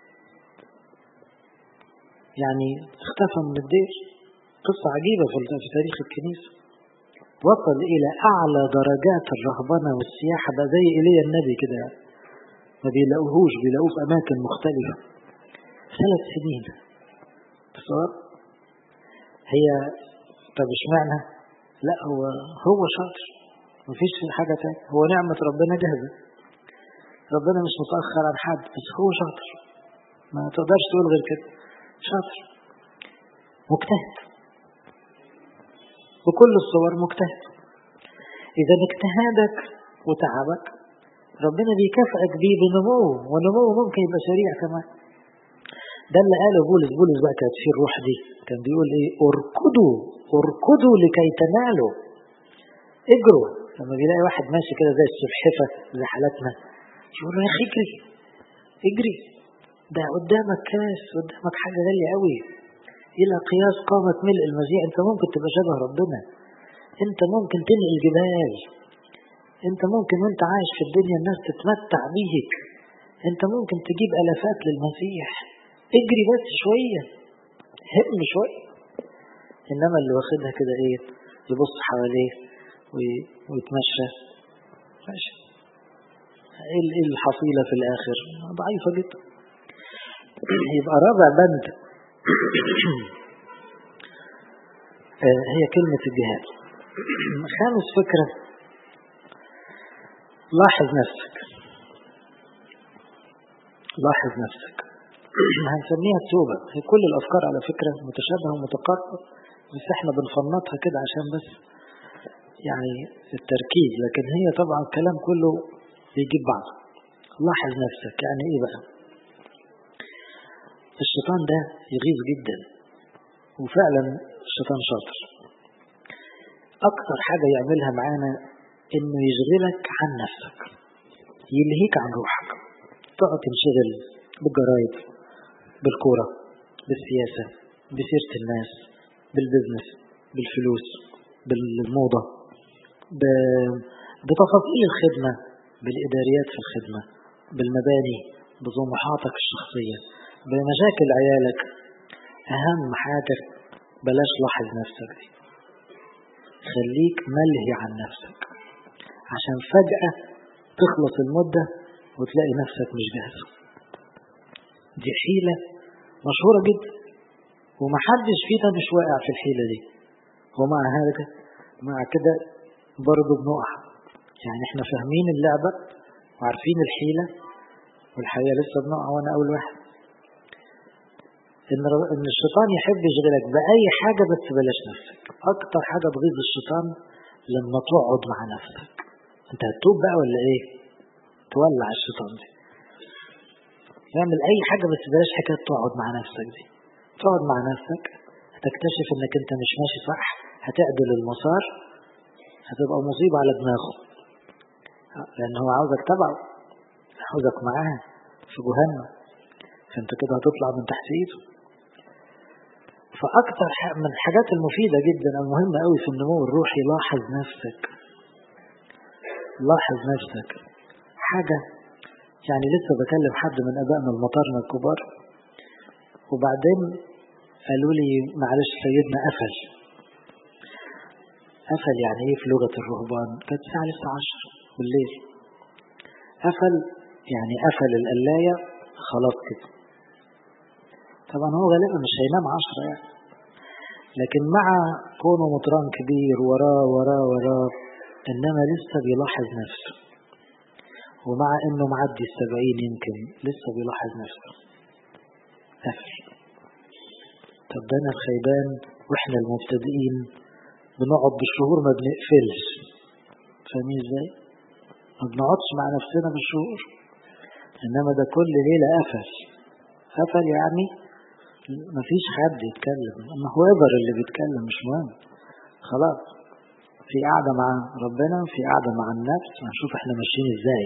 يعني اختفى من الدير. قصة عجيبة في تاريخ الكنيسة، وصل إلى أعلى درجات الرهبنة والسياحة، بقى زي إيليا النبي كده، ما بيلاقوهوش، بيلاقوه في أماكن مختلفة. ثلاث سنين تصور. هي طب اشمعنى؟ لا هو هو شاطر، مفيش في حاجة تانية، هو نعمة ربنا جاهزة، ربنا مش متأخر عن حد، بس هو شاطر، ما تقدرش تقول غير كده، شاطر مجتهد بكل الصور، مجتهد. إذا اجتهادك وتعبك ربنا بيكافئك بيه بنمو، ونمو ممكن يبقى سريع كمان. ده اللي قاله بولس. بولس بقى كانت فيه الروح دي، كان بيقول ايه؟ اركضوا اركضوا لكي تنالوا، اجروا. لما بيلاقي واحد ماشي كده زي السلحفة زي حالتنا، يقول له يا اخي اجري اجري، ده قدامك كاس، قدامك حاجة غالية قوي، إلى قياس قامة ملء المسيح. أنت ممكن تبقى شبه ربنا، أنت ممكن تنقل جبال، أنت ممكن وأنت عايش في الدنيا الناس تتمتع بيك، أنت ممكن تجيب ألفات للمسيح. اجري بس شوية، هم شوية. إنما اللي واخدها كده إيه؟ يبص حواليه ويتمشى ماشي، إيه الحصيلة في الآخر؟ ضعيفة جدا. يبقى رابع بند هي كلمة الجهاد. خامس فكرة، لاحظ نفسك. لاحظ نفسك هنسميها التوبة. هي كل الأفكار على فكرة متشابهة ومتقاربة، بس احنا بنفنطها كده عشان بس يعني التركيز، لكن هي طبعا الكلام كله بيجيب بعض. لاحظ نفسك يعني ايه بقى؟ الشيطان ده يغيظ جدا، وفعلا الشيطان شاطر. اكتر حاجة يعملها معانا انه يشغلك عن نفسك، يلهيك عن روحك، تقعد تنشغل بالجرايد، بالكورة، بالسياسة، بسيرة الناس، بالبزنس، بالفلوس، بالموضة، بتفاصيل الخدمة، بالإداريات في الخدمة، بالمباني، بطموحاتك الشخصية، بمشاكل عيالك. أهم حاجة بلاش لاحظ نفسك دي، خليك ملهي عن نفسك، عشان فجأة تخلص المدة وتلاقي نفسك مش جاهز. دي حيلة مشهورة جدا، ومحدش فينا مش واقع في الحيلة دي، ومع هذا مع كده برضو بنقع. يعني احنا فاهمين اللعبة وعارفين الحيلة، والحقيقة لسه بنقع، وانا اول واحد. ان ان الشيطان يحب يشغلك بأي حاجة، بس بلاش نفسك. اكتر حاجة تغيظ الشيطان لما تقعد مع نفسك. انت هتتوب بقى ولا ايه؟ تولع الشيطان دي، يعمل اي حاجة بس بلاش حكاية تقعد مع نفسك دي. تقعد مع نفسك هتكتشف انك انت مش ماشي صح، هتعدل المسار، هتبقى مصيبة على دماغه، لان هو عاوزك تبعه، عاوزك معاه في جهنم، فانت كده هتطلع من تحت ايده. فاكتر من الحاجات المفيدة جدا المهمة قوي في النمو الروحي، لاحظ نفسك. لاحظ نفسك حاجة. يعني لسه بكلم حد من ابائنا المطارنة الكبار، وبعدين قالوا لي معلش سيدنا قفل. قفل يعني ايه في لغة الرهبان؟ كانت الساعة لسه عشر بالليل. قفل يعني قفل القلاية خلاص كده. طبعا هو غالبا مش هينام عشرة يعني، لكن مع كونه مطران كبير وراه وراه وراه، انما لسه بيلاحظ نفسه، ومع انه معدي السبعين يمكن لسه بيلاحظ نفسه. قفل. طب ده أنا الخيبان وإحنا المبتدئين بنقعد بالشهور ما بنقفلش، فاهمين إزاي؟ ما بنقعدش مع نفسنا بالشهور، إنما ده كل ليلة قفل قفل يعني مفيش حد يتكلم، أما هو يقدر اللي بيتكلم مش مهم، خلاص في قاعدة مع ربنا، في قاعدة مع النفس، هنشوف احنا ماشيين ازاي.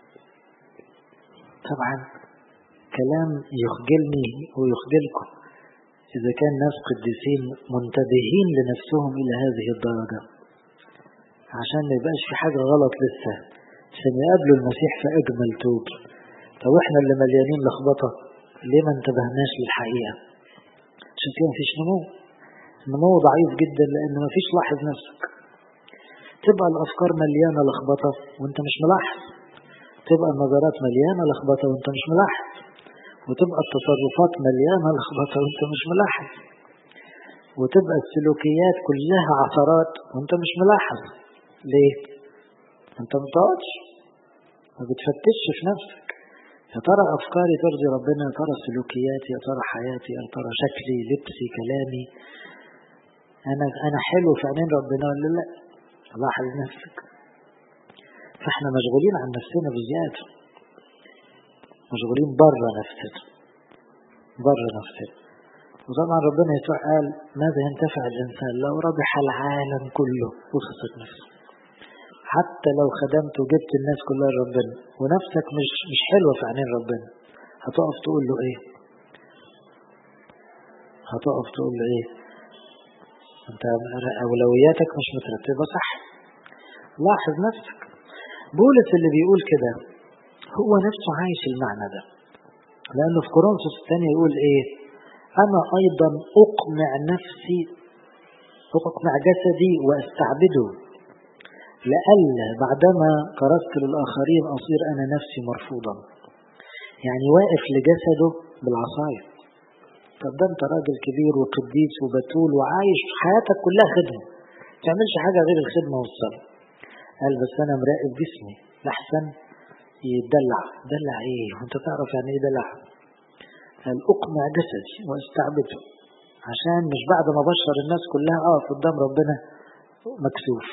طبعا كلام يخجلني ويخجلكم إذا كان ناس قديسين منتبهين لنفسهم إلى هذه الدرجة، عشان ما يبقاش في حاجة غلط لسه، عشان يقابلوا المسيح في أجمل توب. طب احنا اللي مليانين لخبطة ليه ما انتبهناش للحقيقة؟ عشان كده مفيش نمو، النمو ضعيف جدا، لأن مفيش لاحظ نفسك. تبقى الأفكار مليانة لخبطة وانت مش ملاحظ، تبقى النظرات مليانة لخبطة وانت مش ملاحظ، وتبقى التصرفات مليانة لخبطة وانت مش ملاحظ، وتبقى السلوكيات كلها عثرات وانت مش ملاحظ. ليه؟ انت متقعدش ما بتفتش في نفسك، يا ترى أفكاري ترضي ربنا، يا ترى سلوكياتي، يا ترى حياتي، يا ترى شكلي، لبسي، كلامي، أنا أنا حلو في عينين ربنا ولا لا؟ لاحظ نفسك. فاحنا مشغولين عن نفسنا بزيادة، مشغولين بره نفسنا بره نفسنا. وطبعا ربنا يسوع قال ماذا ينتفع الإنسان لو ربح العالم كله وخسر نفسه؟ حتى لو خدمت وجبت الناس كلها لربنا ونفسك مش مش حلوة في عينين ربنا، هتقف تقول له ايه؟ هتقف تقول له ايه؟ انت اولوياتك مش مترتبة صح. لاحظ نفسك. بولس اللي بيقول كده هو نفسه عايش المعنى ده، لانه في كورنثوس الثانية يقول ايه؟ انا ايضا اقمع نفسي، اقمع جسدي واستعبده، لألا بعدما كرست للآخرين أصير أنا نفسي مرفوضا. يعني واقف لجسده بالعصاية. طب ده أنت راجل كبير وقديس وبتول وعايش حياتك كلها خدمة، ما تعملش حاجة غير الخدمة والصلاة. قال بس أنا مراقب جسمي لحسن يدلع. دلع إيه؟ وأنت تعرف يعني إيه دلع؟ قال أقمع جسدي واستعبده، عشان مش بعد ما بشر الناس كلها أقف قدام ربنا مكسوف.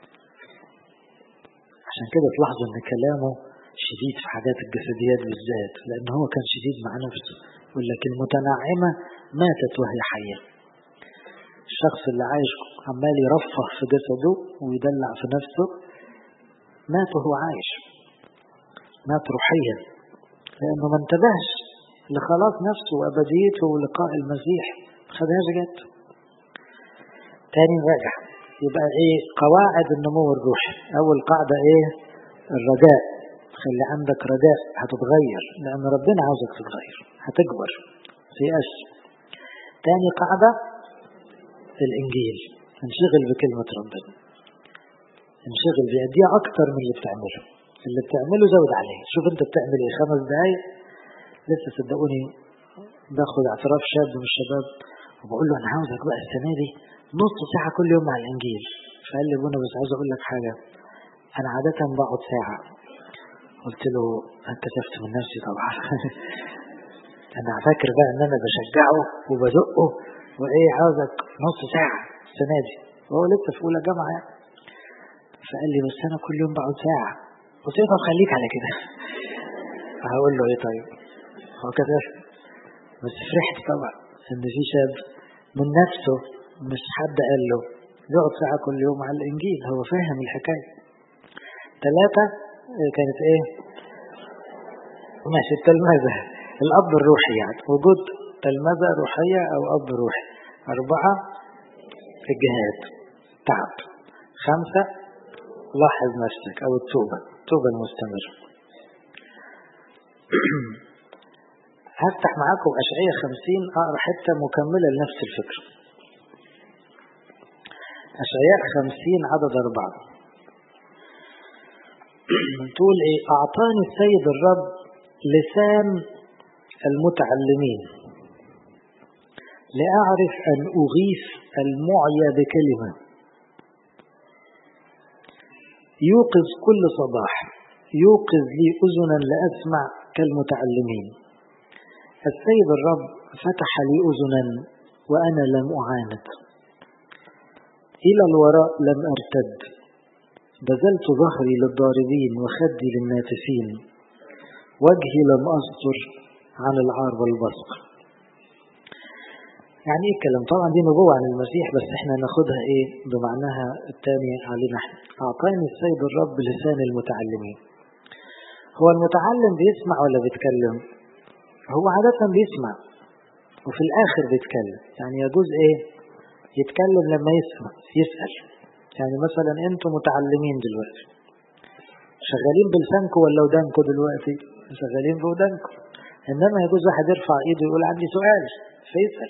عشان كده تلاحظوا ان كلامه شديد في حاجات الجسديات بالذات، لان هو كان شديد مع نفسه. يقول لك المتنعمة ماتت وهي حية. الشخص اللي عايش عمال يرفه في جسده ويدلع في نفسه مات وهو عايش، مات روحيا، لانه ما انتبهش لخلاص نفسه وابديته ولقاء المسيح، ما خدهاش جت. تاني راجع يبقى ايه قواعد النمو الروحي. اول قاعدة ايه؟ الرجاء. خلي عندك رجاء، هتتغير لان ربنا عاوزك تتغير، هتكبر في اش. تاني قاعدة الانجيل، انشغل بكلمة ربنا، انشغل بيديها اكتر من اللي بتعمله. اللي بتعمله زود عليه. شوف انت بتعمل ايه خمس دقايق. لسه صدقوني باخد اعتراف شاب من الشباب وبقول له انا عاوزك بقى السنة دي نص ساعة كل يوم مع الإنجيل. فقال لي ابونا بس عاوز أقول لك حاجة، أنا عادة بقعد ساعة. قلت له اتكسفت من نفسي طبعا. أنا فاكر بقى أن أنا بشجعه وبزقه وإيه عاوزك نص ساعة السنة دي، وهو لسه في أولى جامعة يعني. فقال لي بس أنا كل يوم بقعد ساعة. قلت له طب خليك على كده. هقول له إيه طيب؟ هو كسف، بس فرحت طبعا إن في شاب من نفسه، مش حد قال له، يقعد ساعة كل يوم على الإنجيل، هو فاهم الحكاية. ثلاثة كانت إيه؟ ماشي التلمذة، الأب الروحي يعني وجود تلمذة روحية أو أب روحي. أربعة الجهاد، تعب. خمسة لاحظ نفسك أو التوبة، التوبة المستمرة. هفتح معاكم أشعية خمسين أقرأ حتة مكملة لنفس الفكرة. أشعياء خمسين عدد أربعة تقول إيه؟ أعطاني السيد الرب لسان المتعلمين لأعرف أن أغيث المعيا بكلمة، يوقظ كل صباح، يوقظ لي أذنا لأسمع كالمتعلمين. السيد الرب فتح لي أذنا وأنا لم أعاند، إلى الوراء لم أرتد، بذلت ظهري للضاربين وخدي للناتفين، وجهي لم أستر عن العار والبصق. يعني ايه الكلام؟ طبعا دي نبوة عن المسيح، بس احنا ناخدها ايه بمعناها التاني علينا احنا. أعطاني السيد الرب لسان المتعلمين. هو المتعلم بيسمع ولا بيتكلم؟ هو عادة بيسمع وفي الآخر بيتكلم. يعني يجوز ايه يتكلم لما يسمع يسأل. يعني مثلا انتوا متعلمين دلوقتي شغالين بلسانكم ولا ودانكم؟ دلوقتي شغالين بودانكم، انما يجوز واحد يرفع ايده يقول عندي سؤال فيسأل.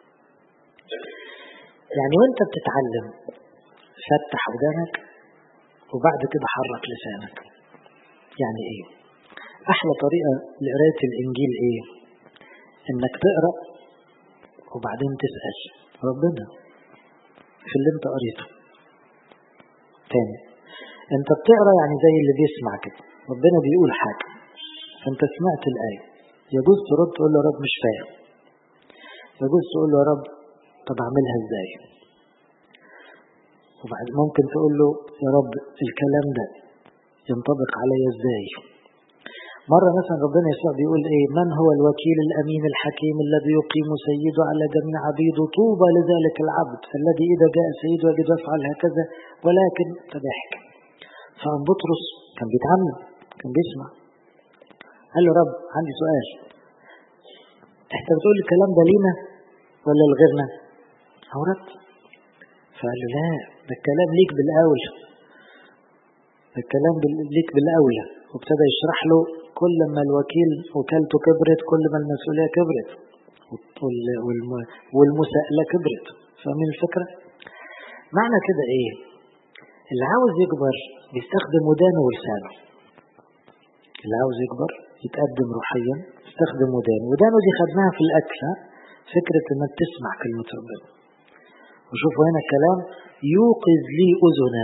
يعني وانت بتتعلم فتح ودانك وبعد كده حرك لسانك. يعني ايه؟ احلى طريقة لقراية الانجيل ايه؟ انك تقرأ وبعدين تسأل ربنا في اللي انت قريته. تاني، انت بتقرأ يعني زي اللي بيسمع كده، ربنا بيقول حاجة فانت سمعت الآية، يجوز ترد تقول له يا رب مش فاهم، يجوز تقول له يا رب طب اعملها ازاي، وبعد ممكن تقول له يا رب الكلام ده ينطبق علي ازاي. مرة مثلا ربنا يسوع بيقول ايه؟ من هو الوكيل الامين الحكيم الذي يقيم سيده على جميع عبيده، طوبى لذلك العبد الذي اذا جاء سيده يجد يفعل هكذا ولكن تضحك. فأم بطرس كان بيتعلم كان بيسمع، قال له رب عندي سؤال، انت بتقول الكلام ده لينا ولا لغيرنا؟ هو رد فقال له لا، ده الكلام ليك بالأول، ده الكلام ليك بالأولى. وابتدى يشرح له كل ما الوكيل وكالته كبرت كل ما المسؤولية كبرت والمساءلة كبرت. فاهمين الفكرة؟ معنى كده ايه؟ اللي عاوز يكبر بيستخدم ودانه ولسانه. اللي عاوز يكبر يتقدم روحيا يستخدم ودانه. ودانه دي خدناها في الأكل، فكرة انك تسمع كلمة ربنا. وشوفوا هنا الكلام يوقظ لي أذنا.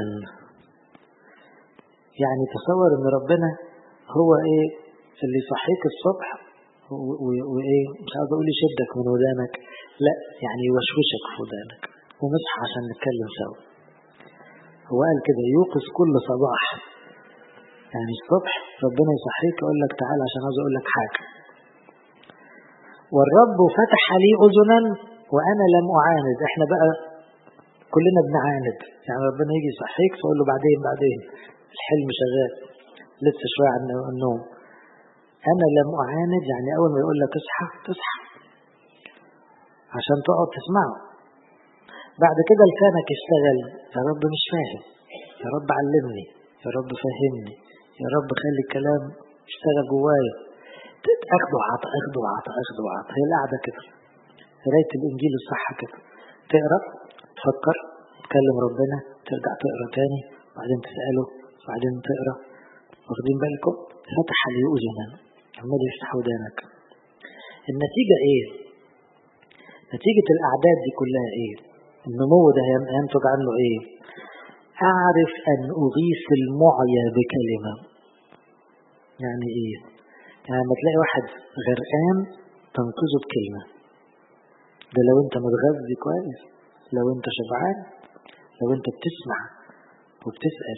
يعني تصور ان ربنا هو ايه اللي يصحيك الصبح وايه مش عاوز اقول يشدك من ودانك، لا يعني يوشوشك في ودانك ونصحى عشان نتكلم سوا. هو قال كده يوقظ كل صباح، يعني الصبح ربنا يصحيك يقول لك تعال عشان عاوز اقول لك حاجه. والرب فتح لي اذنا وانا لم اعاند. احنا بقى كلنا بنعاند، يعني ربنا يجي يصحيك تقول له بعدين بعدين الحلم شغال لسه شويه عن النوم. انا لم اعاند يعني اول ما يقول لك اصحى تصحى عشان تقعد تسمعه. بعد كده لسانك يشتغل، يا رب مش فاهم، يا رب علمني، يا رب فهمني، يا رب خلي الكلام يشتغل جوايا. تاخده عطا اخده عطا اخده عطا. هي القعده كده، قرايه الانجيل الصح كده، تقرا تفكر تكلم ربنا ترجع تقرا تاني وبعدين تساله وبعدين تقرا. واخدين بالكم؟ فتح لي اذنا، عمال يفتح ودانك. النتيجه ايه؟ نتيجه الاعداد دي كلها ايه؟ النمو ده ينتج عنه ايه؟ اعرف ان اغيث المعيا بكلمه. يعني ايه؟ يعني لما تلاقي واحد غرقان تنقذه بكلمه. ده لو انت متغذي كويس، لو انت شبعان، لو انت بتسمع وبتسأل.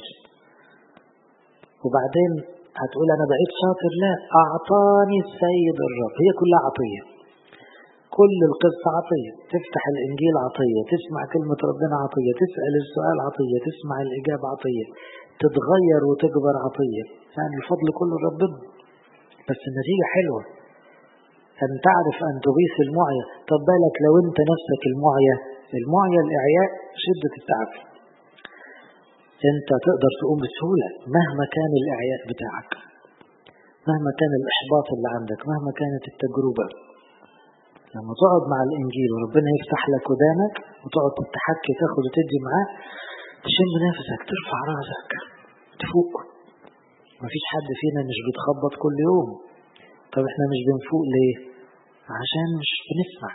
وبعدين هتقول انا بقيت شاطر، لا، اعطاني السيد الرب. هي كلها عطيه، كل القصة عطية. تفتح الإنجيل عطية، تسمع كلمة ربنا عطية، تسأل السؤال عطية، تسمع الإجابة عطية، تتغير وتكبر عطية. يعني الفضل كله ربنا، بس النتيجة حلوة. أن تعرف أن تغيث المعيا. طب بالك لو أنت نفسك المعيا، المعيا الإعياء شدة التعب، أنت تقدر تقوم بسهولة مهما كان الإعياء بتاعك، مهما كان الإحباط اللي عندك، مهما كانت التجربة. لما تقعد مع الإنجيل وربنا يفتح لك ودانك وتقعد تتحكي تاخد وتدي معاه، تشم نفسك، ترفع راسك، تفوق. مفيش حد فينا مش بيتخبط كل يوم. طب احنا مش بنفوق ليه؟ عشان مش بنسمع،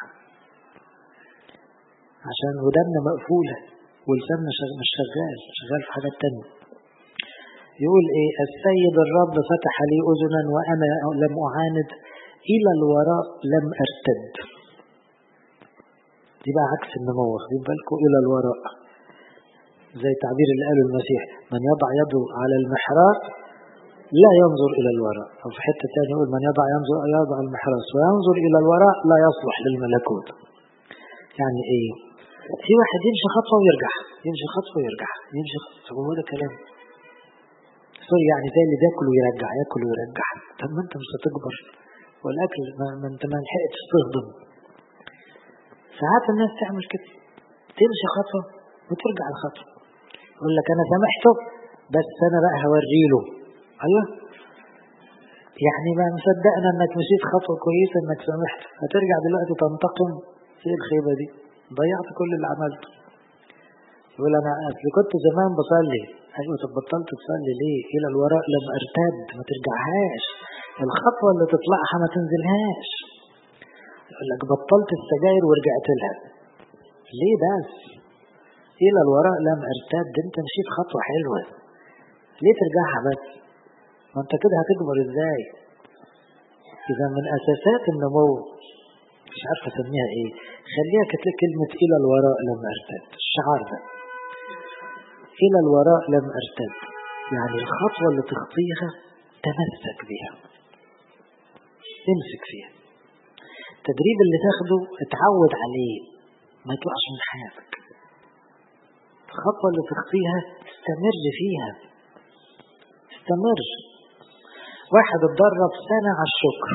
عشان وداننا مقفولة ولساننا مش شغال شغال في حاجات تانية. يقول ايه؟ السيد الرب فتح لي أذنا وأنا لم أعاند، إلى الوراء لم أرتد. دي بقى عكس النمو، واخدين بالكم؟ إلى الوراء، زي تعبير اللي قاله المسيح: من يضع يده على المحراث لا ينظر إلى الوراء. أو في حتة تانية يقول: من يضع ينظر يضع المحراث وينظر إلى الوراء لا يصلح للملكوت. يعني إيه؟ في واحد يمشي خطوة ويرجع، يمشي خطوة ويرجع، يمشي خطوة، هو ده كلام سوري يعني، زي اللي بياكل ويرجع، ياكل ويرجع. طب ما انت مش هتكبر، والاكل ما انت ما لحقتش تهضم. ساعات الناس تعمل كده، تمشي خطوة وترجع الخطوة، يقول لك انا سامحته بس انا بقى هوريله. ايوه يعني ما مصدقنا انك مشيت خطوة كويسة، انك سامحته، هترجع دلوقتي تنتقم؟ ايه الخيبة دي؟ ضيعت كل اللي عملته. يقول انا اصل كنت زمان بصلي. ايوه طب بطلت تصلي ليه؟ الى الوراء لم ارتد، ما ترجعهاش، الخطوة اللي تطلعها ما تنزلهاش. يقول لك بطلت السجاير ورجعت لها، ليه بس؟ الى الوراء لم ارتد، انت مشيت خطوة حلوة، ليه ترجعها بس؟ ما انت كده هتكبر ازاي؟ اذا من اساسات النمو، مش عارف اسميها ايه، خليها كتلك كلمة الى الوراء لم ارتد. الشعار ده الى الوراء لم ارتد، يعني الخطوة اللي تخطيها تمسك بيها، امسك فيها. التدريب اللي تاخده اتعود عليه، ما يطلعش من حياتك. الخطوة اللي تخطيها استمر فيها، استمر. واحد اتدرب سنة على الشكر،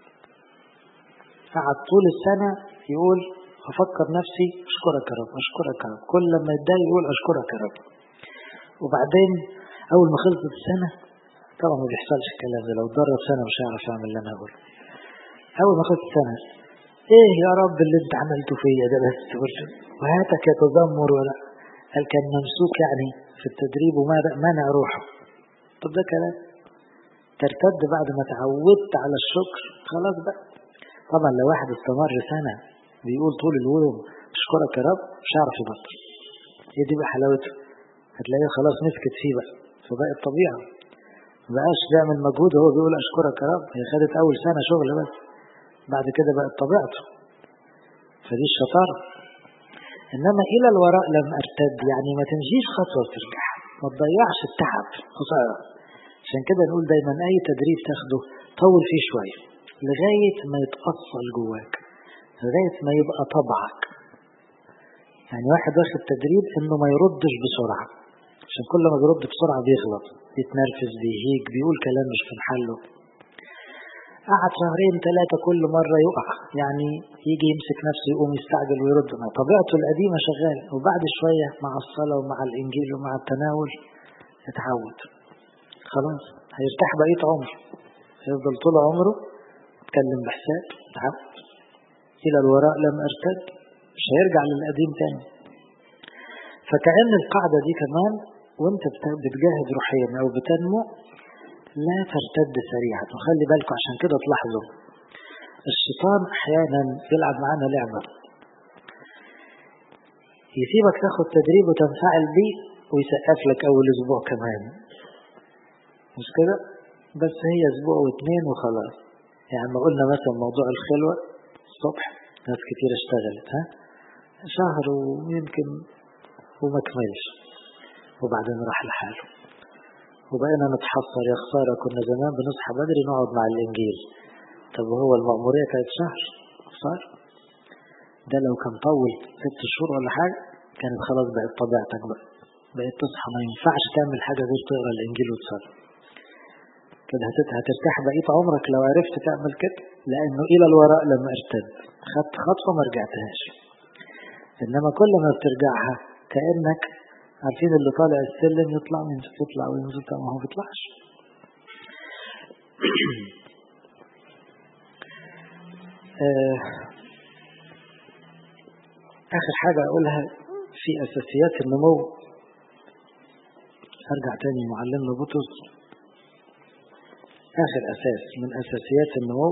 قعد طول السنة يقول افكر نفسي اشكرك يا رب، اشكرك يا رب، كل لما يتضايق يقول اشكرك يا رب. وبعدين اول ما خلصت السنة، طبعا ما بيحصلش الكلام ده، لو اتدرب سنة مش هيعرف يعمل اللي انا اقوله. اول ما خلصت السنة: ايه يا رب اللي انت عملته فيا ده بس؟ وهاتك يتذمر ولا قال كان ممسوك يعني في التدريب وما مانع روحه. طب ده كلام ترتد بعد ما تعودت على الشكر؟ خلاص بقى. طبعا لو واحد استمر سنة بيقول طول اليوم اشكرك يا رب، مش هيعرف يبطل. هي دي بقى حلاوته، هتلاقيه خلاص مسكت فيه بقى، فبقى الطبيعة، مبقاش بيعمل مجهود وهو بيقول اشكرك يا رب. هي خدت اول سنة شغل بس، بعد كده بقت طبيعته، فدي الشطارة. انما الى الوراء لم ارتد، يعني ما تمشيش خطوة وترجع، ما تضيعش التعب خسارة. عشان كده نقول دايما اي تدريب تاخده طول فيه شوية لغاية ما يتأصل جواك، لغاية ما يبقى طبعك. يعني واحد واخد تدريب انه ما يردش بسرعة، عشان كل ما بيرد بسرعة بيغلط، بيتنرفز، بيهيج، بيقول كلام مش في محله. قعد شهرين ثلاثة كل مرة يقع، يعني يجي يمسك نفسه يقوم يستعجل ويرد، ما طبيعته القديمة شغال. وبعد شوية مع الصلاة ومع الإنجيل ومع التناول اتعود، خلاص هيرتاح بقية عمره، هيفضل طول عمره يتكلم بحساب. اتعود. إلى الوراء لم ارتد، مش هيرجع للقديم تاني. فكأن القاعدة دي كمان وانت بتجاهد روحيا او بتنمو لا ترتد سريعا. وخلي بالكم عشان كده تلاحظوا الشيطان احيانا يلعب معانا لعبة، يسيبك تاخد تدريب وتنفعل بيه ويسقف لك اول اسبوع كمان، مش كده؟ بس هي اسبوع واثنين وخلاص. يعني ما قلنا مثلا موضوع الخلوة الصبح، ناس كتير اشتغلت ها شهر ويمكن وما كملش، وبعدين راح لحاله، وبقينا نتحصر يا خسارة كنا زمان بنصحى بدري نقعد مع الإنجيل. طب هو المأمورية كانت شهر صار ده، لو كان طول ست شهور ولا حاجة كانت خلاص بقت طبيعتك بقى، بقيت تصحى ما ينفعش تعمل حاجة غير تقرأ الإنجيل وتصلي كده، هترتاح بقيت عمرك لو عرفت تعمل كده. لأنه إلى الوراء لما ارتد، خدت خطوة ما رجعتهاش. إنما كل ما بترجعها كأنك عارفين اللي طالع السلم يطلع من يطلع وينزل، ما هو بيطلعش. آخر حاجة أقولها في أساسيات النمو، أرجع تاني معلمنا بطرس. آخر أساس من أساسيات النمو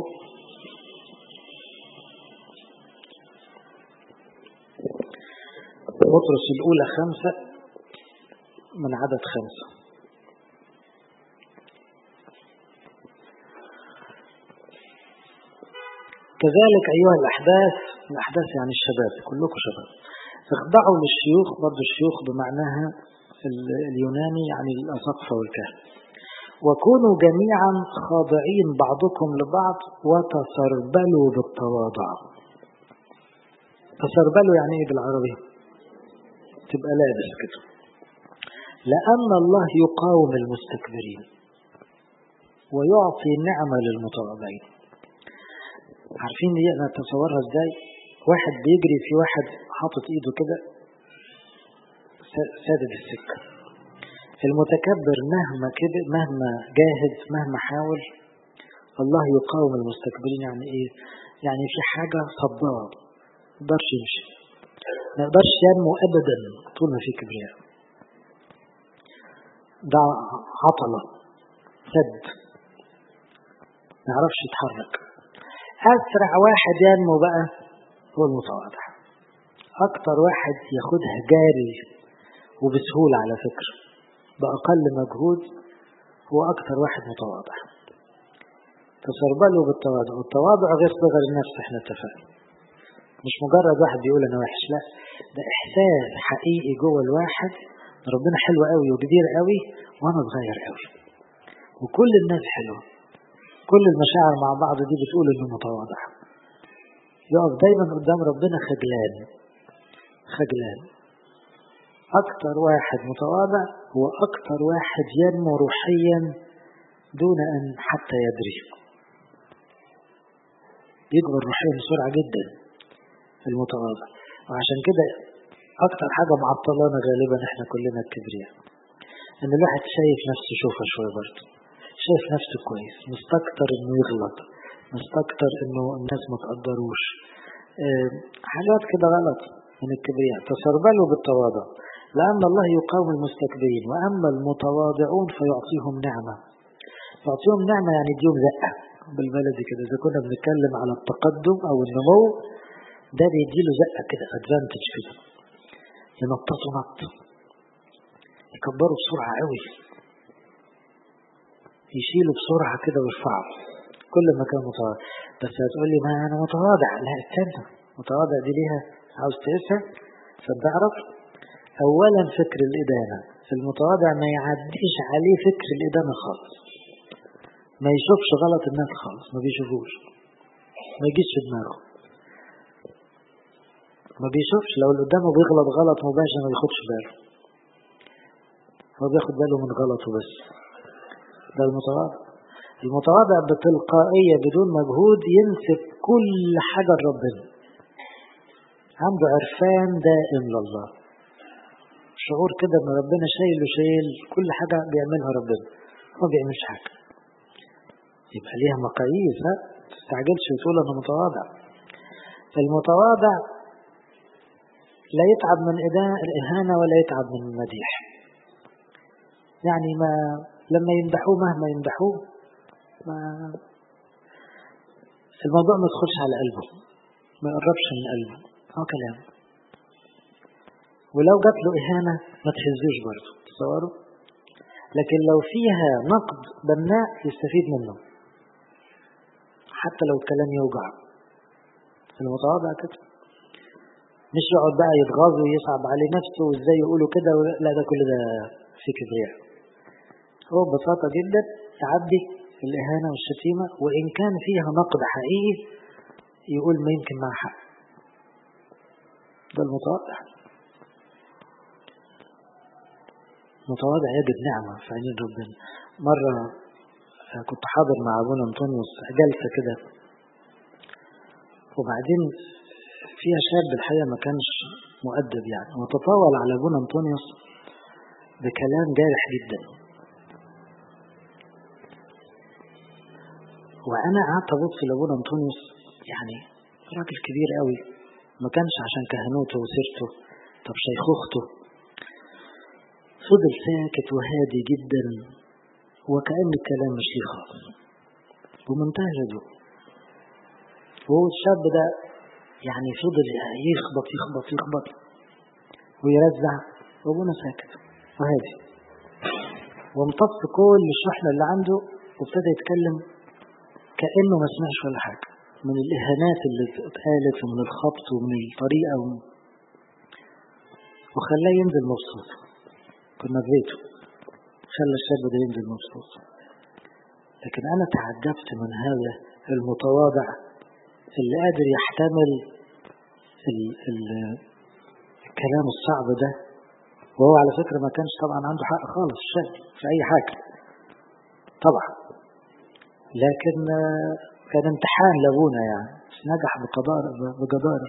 بطرس الأولى خمسة من عدد خمسة: كذلك أيها الأحداث الأحداث يعني الشباب، كلكم شباب. اخضعوا للشيوخ، برضو الشيوخ بمعناها اليوناني يعني الأساقفة والكهنة. وكونوا جميعا خاضعين بعضكم لبعض وتسربلوا بالتواضع. تسربلوا يعني ايه بالعربي؟ تبقى لابس كده. لأن الله يقاوم المستكبرين ويعطي نعمة للمتواضعين. عارفين دي أنا أتصورها إزاي؟ واحد بيجري في واحد حاطط إيده كده سادد السكة. المتكبر مهما كده مهما جاهد مهما حاول، الله يقاوم المستكبرين. يعني إيه؟ يعني في حاجة صدام ما يقدرش يمشي، ما يقدرش ينمو أبدا طول ما في كبرياء. ده عطلة سد ما يعرفش يتحرك. أسرع واحد ينمو بقى هو المتواضع. أكتر واحد ياخدها جاري وبسهولة على فكرة بأقل مجهود هو أكتر واحد متواضع. تسربلوا بالتواضع. والتواضع غير صغر النفس، احنا اتفقنا. مش مجرد واحد بيقول أنا وحش، لا، ده إحساس حقيقي جوه الواحد ربنا حلو قوي وكبير قوي وأنا صغير قوي وكل الناس حلوة. كل المشاعر مع بعض دي بتقول إنه متواضع. يقف دايما قدام ربنا خجلان خجلان. أكتر واحد متواضع هو أكتر واحد ينمو روحيا دون أن حتى يدري. يكبر روحيا بسرعة جدا المتواضع. وعشان كده أكتر حاجة معطلانا غالبا إحنا كلنا الكبرياء. إن الواحد شايف نفسه شوفه شوي برضه، شايف نفسه كويس، مستكتر إنه يغلط، مستكتر إنه الناس ما تقدروش. أه حاجات كده غلط من الكبرياء. تسربلوا بالتواضع لأن الله يقاوم المستكبرين وأما المتواضعون فيعطيهم نعمة. يعطيهم نعمة يعني ديهم زقة بالبلدي كده. إذا كنا بنتكلم على التقدم أو النمو، ده بيديله زقة كده، أدفانتج كده، ينططوا نط، يكبروا بسرعة قوي، يشيلوا بسرعة كده ويرفعوا كل ما كان متواضع. بس هتقول لي ما أنا متواضع، لا استنى، متواضع دي ليها عاوز تقيسها عشان تعرف. أولا فكر الإدانة. المتواضع ما يعديش عليه فكر الإدانة خالص، ما يشوفش غلط الناس خالص، ما بيشوفوش، ما يجيش في دماغه، ما بيشوفش. لو اللي قدامه بيغلط غلط مباشر ما بياخدش باله، هو بياخد باله من غلطه بس. ده المتواضع. المتواضع بتلقائية بدون مجهود ينسب كل حاجة لربنا، عنده عرفان دائم لله، شعور كده ان ربنا شايل وشايل كل حاجة بيعملها ربنا، ما بيعملش حاجة. يبقى ليها مقاييس، ها تستعجلش وتقول انا متواضع. المتواضع لا يتعب من الإهانة ولا يتعب من المديح. يعني ما لما يمدحوه مهما يمدحوه ما الموضوع ما يدخلش على قلبه، ما يقربش من قلبه، هو كلام. ولو جات له إهانة ما تهزوش برضه، تصوروا. لكن لو فيها نقد بناء يستفيد منه حتى لو الكلام يوجع. المتواضع كده مش يقعد بقى يتغاظ ويصعب عليه نفسه وازاي يقولوا كده، لا ده كل ده في كبرياء. هو ببساطة جدا تعدي الإهانة والشتيمة، وإن كان فيها نقد حقيقي يقول ما يمكن مع حق. ده المتواضع. متواضع يجد نعمة في عينين ربنا. مرة كنت حاضر مع أبونا أنطونيوس جلسة كده، وبعدين فيها شاب الحقيقة ما كانش مؤدب يعني، وتطاول على أبونا أنطونيوس بكلام جارح جدا. وأنا قعدت أبص لأبونا أنطونيوس، يعني راجل كبير قوي، ما كانش عشان كهنوته وسيرته، طب شيخوخته. فضل ساكت وهادي جدا وكأن الكلام مش ليه خالص ومنتهى الهدوء. وهو الشاب ده يعني فضل يخبط يخبط يخبط ويرزع، وابونا ساكت وهادي وامتص كل الشحنة اللي عنده وابتدى يتكلم كأنه ما سمعش ولا حاجة. من الإهانات اللي اتقالت ومن الخبط ومن الطريقة و... وخلاه ينزل مبسوط. كنا في بيته خلى الشاب ده ينزل مبسوط. لكن أنا تعجبت من هذا المتواضع اللي قادر يحتمل ال... ال... الكلام الصعب ده، وهو على فكرة ما كانش طبعا عنده حق خالص الشاب في أي حاجة طبعا، لكن كان امتحان لابونا يعني، نجح بقدارة بجدارة.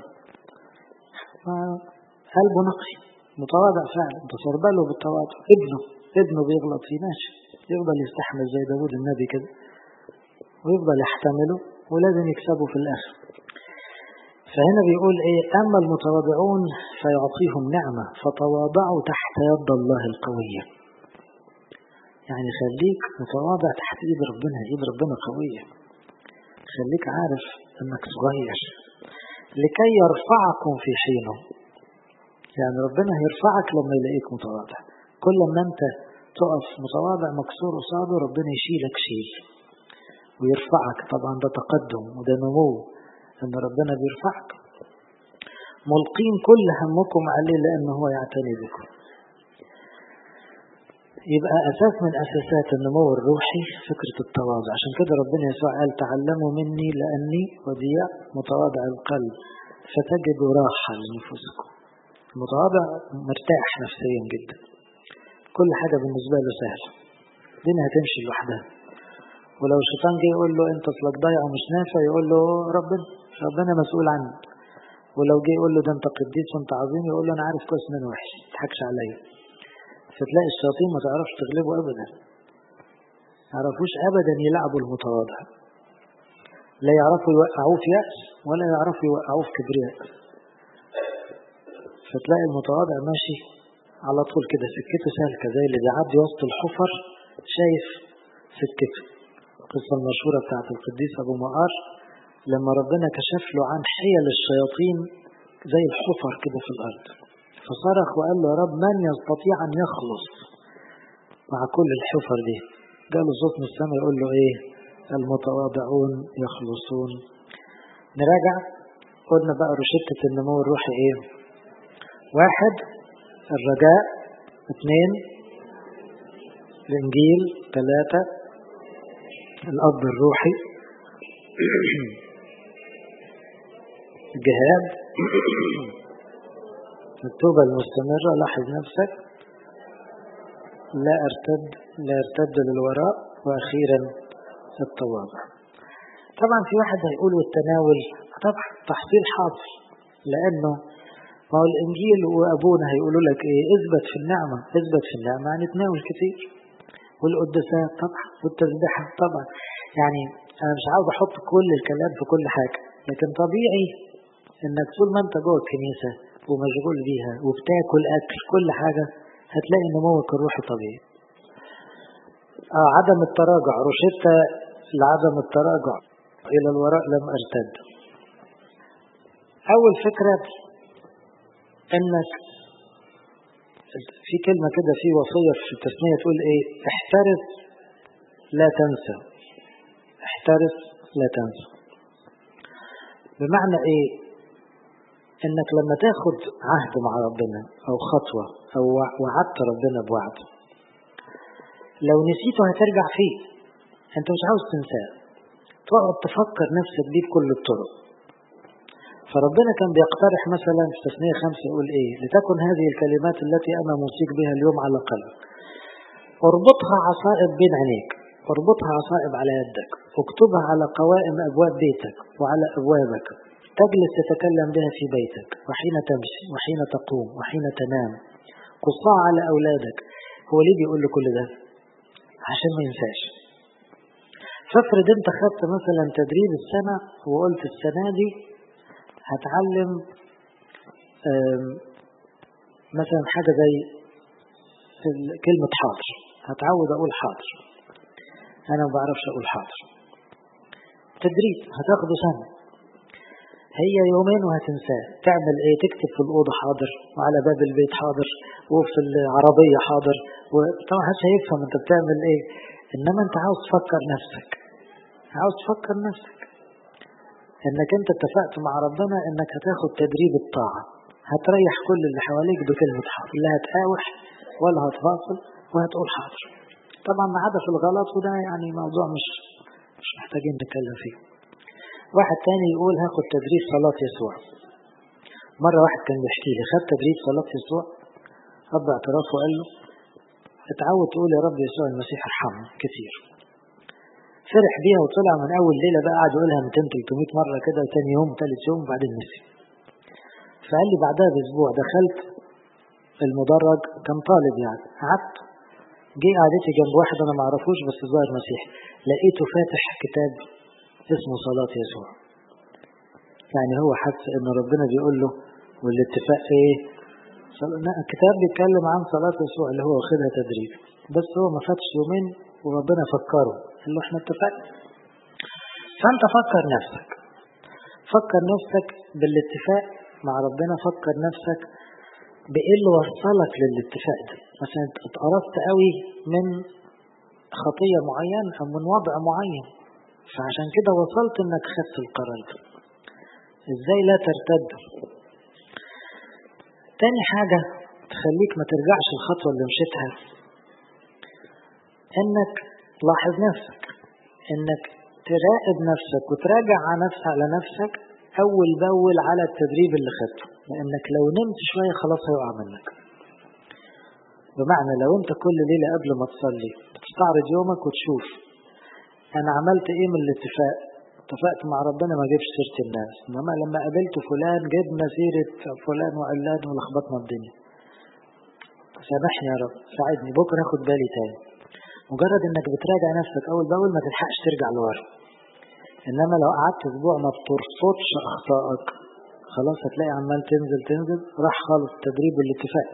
قلبه نقي متواضع فعلا، انتصر باله بالتواضع. ابنه ابنه بيغلط فيه ماشي، يفضل يستحمل زي داود النبي كده ويفضل يحتمله ولازم يكسبه في الآخر. فهنا بيقول ايه؟ أما المتواضعون فيعطيهم نعمة فتواضعوا تحت يد الله القوية. يعني خليك متواضع تحت ايد ربنا، ايد ربنا قوية. خليك عارف انك صغير لكي يرفعكم في حينه. يعني ربنا هيرفعك لما يلاقيك متواضع. كل ما انت تقف متواضع مكسور قصاده ربنا يشيلك شيل ويرفعك. طبعا ده تقدم وده نمو ان ربنا بيرفعك. ملقين كل همكم عليه لانه هو يعتني بكم. يبقى أساس من أساسات النمو الروحي فكرة التواضع. عشان كده ربنا يسوع قال تعلموا مني لأني وديع متواضع القلب فتجدوا راحة لنفوسكم. المتواضع مرتاح نفسيا جدا، كل حاجة بالنسبة له سهلة، الدنيا هتمشي لوحدها. ولو الشيطان جه يقول له أنت أصلك ضايع ومش نافع، يقول له ربنا ربنا مسؤول عنك. ولو جه يقول له ده أنت قديس وأنت عظيم، يقول له أنا عارف كويس من وحش ما تضحكش عليا. فتلاقي الشياطين ما تعرفش تغلبه أبدا، ما يعرفوش أبدا يلعبوا المتواضع، لا يعرفوا يوقعوه في يأس ولا يعرفوا يوقعوه في كبرياء. فتلاقي المتواضع ماشي على طول كده، سكته سالكة زي اللي بيعدي وسط الحفر شايف سكته. القصة المشهورة بتاعت القديس أبو مقار لما ربنا كشف له عن حيل الشياطين زي الحفر كده في الأرض، فصرخ وقال له يا رب من يستطيع أن يخلص مع كل الحفر دي؟ قال له صوت من السماء يقول له ايه؟ المتواضعون يخلصون. نراجع قلنا بقى رشدة النمو الروحي ايه؟ واحد الرجاء، اثنين الانجيل، ثلاثة الاب الروحي، الجهاد، التوبة المستمرة، لاحظ نفسك، لا ارتد لا ارتد للوراء، واخيرا التواضع. طبعا في واحد هيقول والتناول طبعا تحصيل حاصل، لانه ما هو الانجيل وابونا هيقولوا لك ايه؟ اثبت في النعمة، اثبت في النعمة يعني تناول كتير، والقداسات طبعا، والتسبيحة طبعا. يعني انا مش عاوز احط كل الكلام في كل حاجة، لكن طبيعي انك طول ما انت جوه الكنيسة ومشغول بيها وبتاكل اكل كل حاجة هتلاقي نموك الروحي طبيعي. آه عدم التراجع، رشدة لعدم التراجع الى الوراء لم ارتد. اول فكرة انك في كلمة كده في وصية في التسمية تقول ايه؟ احترس لا تنسى، احترس لا تنسى. بمعنى ايه؟ انك لما تاخد عهد مع ربنا او خطوة او وعدت ربنا بوعد، لو نسيته هترجع فيه، انت مش عاوز تنساه، تقعد تفكر نفسك دي بكل الطرق. فربنا كان بيقترح مثلا في تثنية خمسة يقول ايه؟ لتكن هذه الكلمات التي انا موصيك بها اليوم على قلبك، اربطها عصائب بين عينيك، اربطها عصائب على يدك، اكتبها على قوائم ابواب بيتك وعلى ابوابك، تجلس تتكلم بها في بيتك وحين تمشي وحين تقوم وحين تنام، قصها على اولادك. هو ليه بيقول له كل ده؟ عشان ما ينساش. فافرض انت خدت مثلا تدريب السنة وقلت السنة دي هتعلم مثلا حاجة زي كلمة حاضر، هتعود اقول حاضر، انا ما بعرفش اقول حاضر. تدريب هتاخده سنة، هي يومين وهتنساه. تعمل ايه؟ تكتب في الأوضة حاضر، وعلى باب البيت حاضر، وفي العربية حاضر. وطبعا محدش هيفهم انت بتعمل ايه، انما انت عاوز تفكر نفسك، عاوز تفكر نفسك انك انت اتفقت مع ربنا انك هتاخد تدريب الطاعة، هتريح كل اللي حواليك بكلمة حاضر، لا هتقاوح ولا هتفاصل وهتقول حاضر. طبعا ما عدا في الغلط، وده يعني موضوع مش مش محتاجين نتكلم فيه. واحد تاني يقول هاخد تدريب صلاة يسوع. مرة واحد كان بيحكي لي خد تدريب صلاة يسوع، رب اعترافه وقال له اتعود تقول يا رب يسوع المسيح ارحمني كتير. فرح بيها وطلع من اول ليلة بقى قاعد يقولها مئتين ثلاثمئة مرة كده، وتاني يوم وثالث يوم وبعدين نسي. فقال لي بعدها باسبوع دخلت المدرج، كان طالب يعني، قعدت جه قعدتي جنب واحد انا ما اعرفوش بس ظاهر مسيحي، لقيته فاتح كتاب اسمه صلاة يسوع. يعني هو حس ان ربنا بيقول له والاتفاق ايه؟ الكتاب بيتكلم عن صلاة يسوع اللي هو واخدها تدريب، بس هو ما فاتش يومين وربنا فكره قال له احنا اتفقنا. فانت فكر نفسك، فكر نفسك بالاتفاق مع ربنا، فكر نفسك بايه اللي وصلك للاتفاق ده. مثلا اتقرصت قوي من خطية معينة او من وضع معين، فعشان كده وصلت انك خدت القرار ده. ازاي لا ترتد؟ تاني حاجة تخليك ما ترجعش الخطوة اللي مشيتها، انك لاحظ نفسك، انك تراقب نفسك وتراجع على نفسك على نفسك اول باول على التدريب اللي خدته، لانك لو نمت شوية خلاص هيقع منك. بمعنى لو انت كل ليلة قبل ما تصلي تستعرض يومك وتشوف انا عملت ايه من الاتفاق، اتفقت مع ربنا ما جيبش سيرة الناس، انما لما قابلت فلان جبنا سيرة فلان وعلان ولخبطنا الدنيا، سامحني يا رب ساعدني بكرة اخد بالي تاني. مجرد انك بتراجع نفسك اول باول ما تلحقش ترجع لورا، انما لو قعدت اسبوع ما بترصدش اخطائك خلاص هتلاقي عمال تنزل تنزل راح خالص التدريب والاتفاق.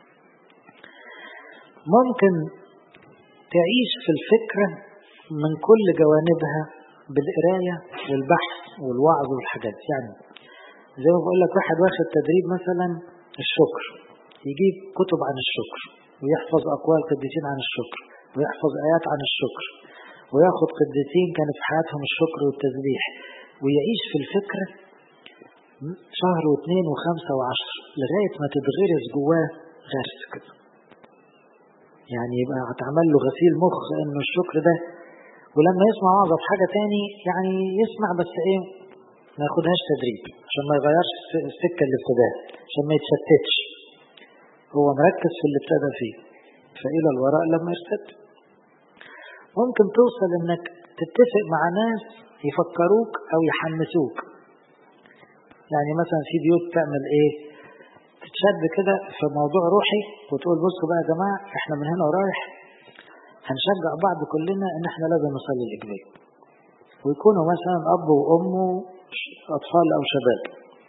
ممكن تعيش في الفكرة من كل جوانبها بالقراية والبحث والوعظ والحاجات. يعني زي ما بقول لك واحد واخد تدريب مثلا الشكر، يجيب كتب عن الشكر ويحفظ أقوال قديسين عن الشكر ويحفظ آيات عن الشكر وياخد قديسين كان في حياتهم الشكر والتسبيح، ويعيش في الفكرة شهر واثنين وخمسة وعشر لغاية ما تتغرس جواه غرس كده. يعني يبقى هتعمل له غسيل مخ انه الشكر ده، ولما يسمع وعظة في حاجة تاني يعني يسمع بس ايه ما ياخدهاش تدريب عشان ما يغيرش السكة اللي ابتداها، عشان ما يتشتتش، هو مركز في اللي ابتدى فيه فإلى الوراء لما يرتد. ممكن توصل انك تتفق مع ناس يفكروك او يحمسوك. يعني مثلا في بيوت تعمل ايه، تتشد كده في موضوع روحي وتقول بصوا بقى يا جماعة احنا من هنا ورايح هنشجع بعض كلنا ان احنا لازم نصلي الإجباري، ويكونوا مثلا اب وام اطفال او شباب.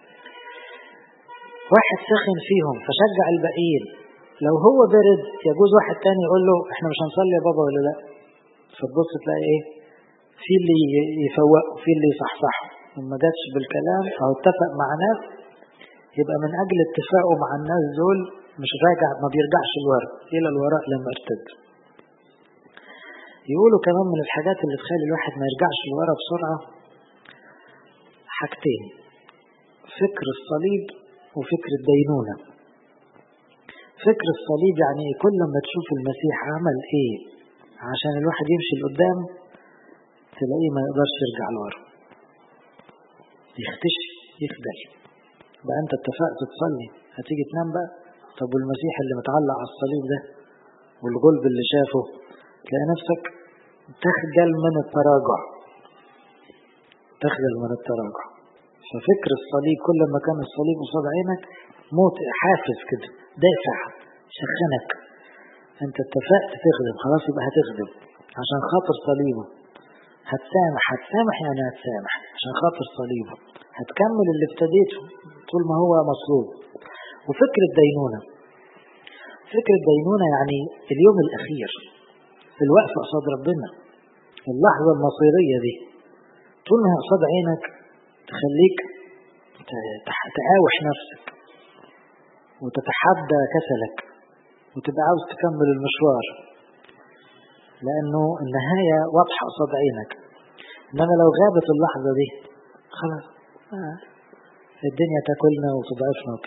واحد سخن فيهم فشجع الباقيين، لو هو برد يجوز واحد تاني يقول له احنا مش هنصلي يا بابا ولا لا، فتبص تلاقي ايه في اللي يفوق وفي اللي يصحصحه، وما جاتش بالكلام او اتفق مع ناس يبقى من اجل اتفاقه مع الناس دول مش راجع، ما بيرجعش الوراء الى الوراء لما ارتد. يقولوا كمان من الحاجات اللي تخلي الواحد ما يرجعش الوراء بسرعة حاجتين، فكر الصليب وفكر الدينونة. فكر الصليب يعني كل ما تشوف المسيح عمل ايه عشان الواحد يمشي لقدام تلاقيه ما يقدرش يرجع لورا، يختشي يخدل. بقى انت اتفقت تصلي هتيجي تنام بقى، طب والمسيح اللي متعلق على الصليب ده والغلب اللي شافه، تلاقي نفسك تخجل من التراجع، تخجل من التراجع. ففكر الصليب كل ما كان الصليب قصاد عينك موت حافز كده دافع شخنك، انت اتفقت تخدم خلاص يبقى هتخدم عشان خاطر صليبه، هتسامح هتسامح يعني هتسامح عشان خاطر صليبه، هتكمل اللي ابتديته طول ما هو مصلوب. وفكر الدينونة، فكر الدينونة يعني اليوم الأخير، الوقفة قصاد ربنا، اللحظة المصيرية دي طول ما قصاد عينك تخليك تقاوح نفسك وتتحدى كسلك وتبقى عاوز تكمل المشوار لأنه النهاية واضحة قصاد عينك. إنما لو غابت اللحظة دي خلاص آه. الدنيا تاكلنا وتضعفنا.